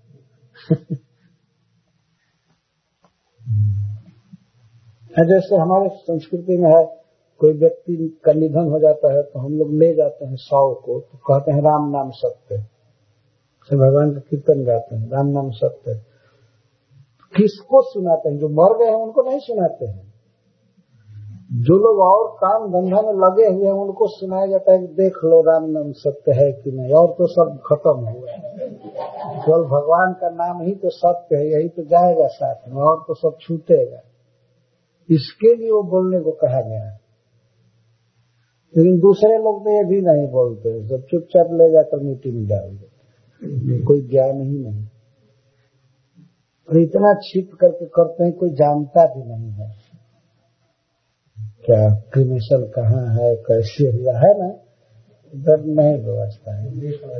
जैसे हमारे संस्कृति में है, कोई व्यक्ति का निधन हो जाता है तो हम लोग ले जाते हैं शव को, तो कहते हैं राम नाम सत्य, भगवान का कीर्तन गाते हैं, राम नाम सत्य। किसको सुनाते हैं? जो मर गए हैं उनको नहीं सुनाते हैं। जो लोग और काम धंधा में लगे हुए हैं उनको सुनाया जाता है कि देख लो राम नाम सत्य है कि नहीं, और तो सब खत्म हुआ है, केवल भगवान का नाम ही तो सत्य है, यही तो जाएगा साथ में, और तो सब छूटेगा। इसके लिए वो बोलने को कहा गया है। लेकिन दूसरे लोग तो ये भी नहीं बोलते, सब चुपचाप ले जाकर मिट्टी में डाल देते, कोई ज्ञान ही नहीं, और इतना छिप करके करते हैं, कोई जानता भी नहीं है क्या क्रिमिनल कहाँ है, कैसे हुआ है ना, इधर नहीं व्यवस्था है।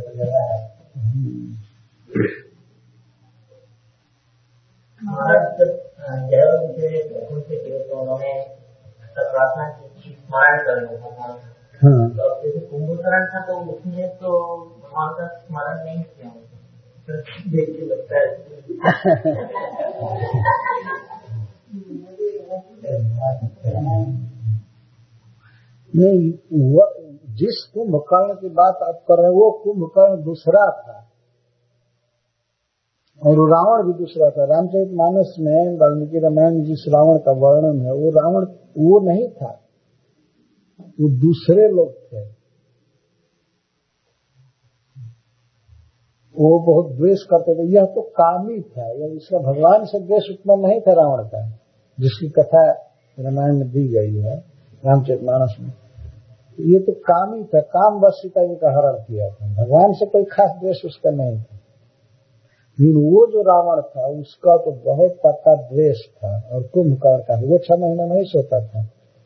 उन्होंने प्रार्थना की स्मरण करने का, हाँ, तो जैसे कुंभकर्ण था तो उसमें तो भगवान का स्मरण नहीं किया देख के लगता है। नहीं, जिस कुंभकर्ण की बात आप कर रहे हैं वो कुंभकर्ण दूसरा था और रावण भी दूसरा था। रामचरितमानस में वाल्मीकि रामायण में जिस रावण का वर्णन है वो रावण वो नहीं था, वो दूसरे लोग थे। वो बहुत द्वेष करते थे। यह तो कामी था, यह इसका भगवान से द्वेष उत्पन्न नहीं था रावण का, जिसकी कथा रामायण में दी गई है रामचरितमानस में। ये तो कामी था, काम बस सीता जी का हरण किया था, भगवान से कोई खास द्वेष उसका नहीं था। वो जो रावण था उसका तो बहुत पक्का द्वेष था। और कुंभकर्ण का वो 6 महीना नहीं सोता था।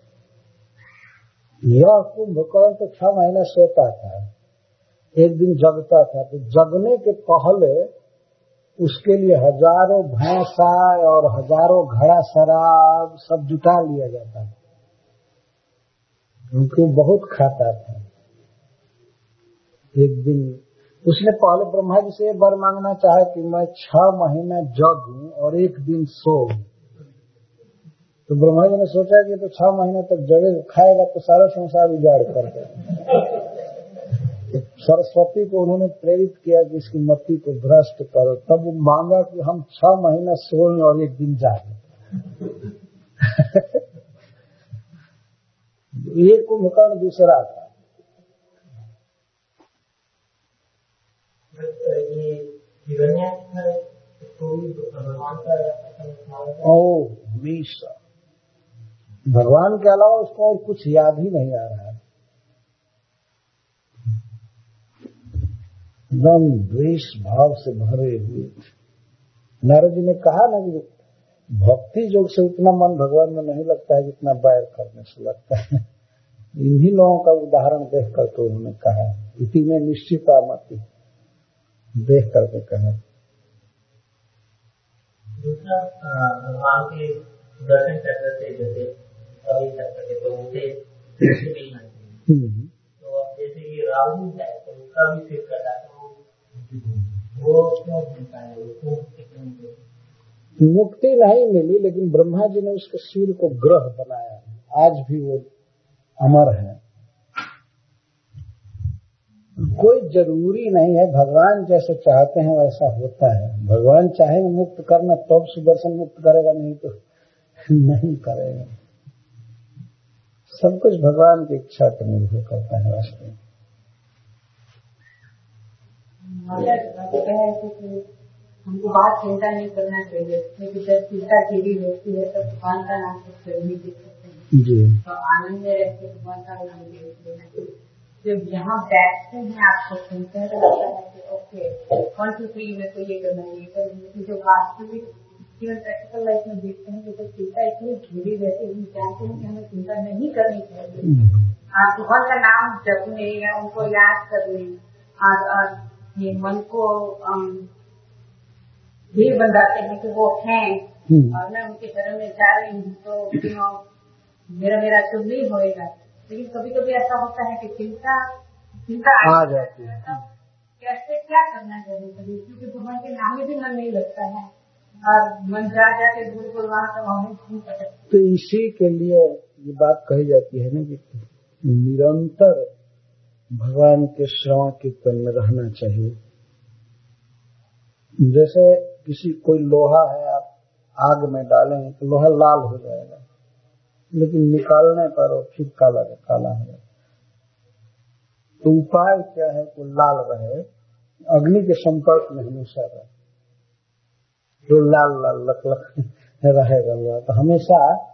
यह कुंभकर्ण तो 6 महीना सोता था, एक दिन जगता था। तो जगने के पहले उसके लिए हजारों भैंसा और हजारों घड़ा शराब सब जुटा लिया जाता था, क्योंकि बहुत खाता था। एक दिन उसने पहले ब्रह्मा जी से वर मांगना चाहा कि मैं 6 महीना जगूं और एक दिन सोऊं। तो ब्रह्मा जी ने सोचा कि तो 6 महीने तक जगे खाएगा तो सारा संसार उजाड़ कर देगा। तो सरस्वती को उन्होंने प्रेरित किया कि इसकी मति को भ्रष्ट करो। तब वो मांगा कि हम 6 महीना सोएं और एक दिन जागें। ये कुंभकर्ण दूसरा था। हमेशा भगवान के अलावा उसको और कुछ याद ही नहीं आ रहा है। एकदम द्वेष भाव से भरे हुए। नारद जी ने कहा ना कि भक्ति योग से उतना मन भगवान में नहीं लगता है जितना बैर करने से लगता है। इन्हीं लोगों का उदाहरण देख करके उन्होंने कहा, इसी में निश्चित आमति देख करके कहा। दूसरा भगवान के दर्शन करने से जैसे अभी तक तो उसे मिलना चाहिए। तो अब जैसे कि राहुल है तो उसका भी सिर कटा, तो वो क्यों मिलता है, उसको मुक्ति नहीं मिली, लेकिन ब्रह्मा जी ने उसके सिर को ग्रह बनाया। आज भी वो अमर है। कोई जरूरी नहीं है, भगवान जैसे चाहते हैं वैसा होता है। भगवान चाहेंगे मुक्त करना तब सुदर्शन मुक्त करेगा, नहीं तो नहीं करेगा। सब कुछ भगवान की इच्छा पर निर्भर करता है। वास्तव में हमको बात चिंता नहीं करना चाहिए, क्योंकि जब चिंता घिरी होती है तो भगवान का नाम तो नहीं देख सकते हैं जी। तो आनंद में रहते भगवान का नाम देते हैं। जब यहाँ बैठते हैं आपको सुनते हैं तो लगता है कि ओके 1 2 3 में तो ये करना है, ये करना है। लेकिन जो वास्तविक जीवन प्रैक्टिकल लाइफ में देखते हैं तो चिंता इतनी घिरी रहती है, हम जानते हैं कि हमें चिंता नहीं करनी चाहिए। भगवान का नाम जपने या उनको याद करने और ये मन को भी बताते हैं कि वो हैं और मैं उनके शरण में जा रही हूँ, तो मेरा शुभ नहीं होएगा। लेकिन कभी कभी ऐसा होता है कि चिंता आ जाती है। कैसे क्या करना चाहिए कभी, क्योंकि भगवान के नाम में भी मन नहीं लगता है और मन जाके बिल्कुल वहां से वहां घूम सकते। तो इसी के लिए ये बात कही जाती है ना कि निरंतर भगवान के श्रवण कीर्तन में रहना चाहिए। जैसे किसी कोई लोहा है, आप आग में डालेंगे तो लोहा लाल हो जाएगा, लेकिन निकालने पर वो फिर काला हो जाएगा। तो उपाय क्या है कि लाल रहे, अग्नि के संपर्क में हमेशा रहे, जो लाल लक रहेगा। तो हमेशा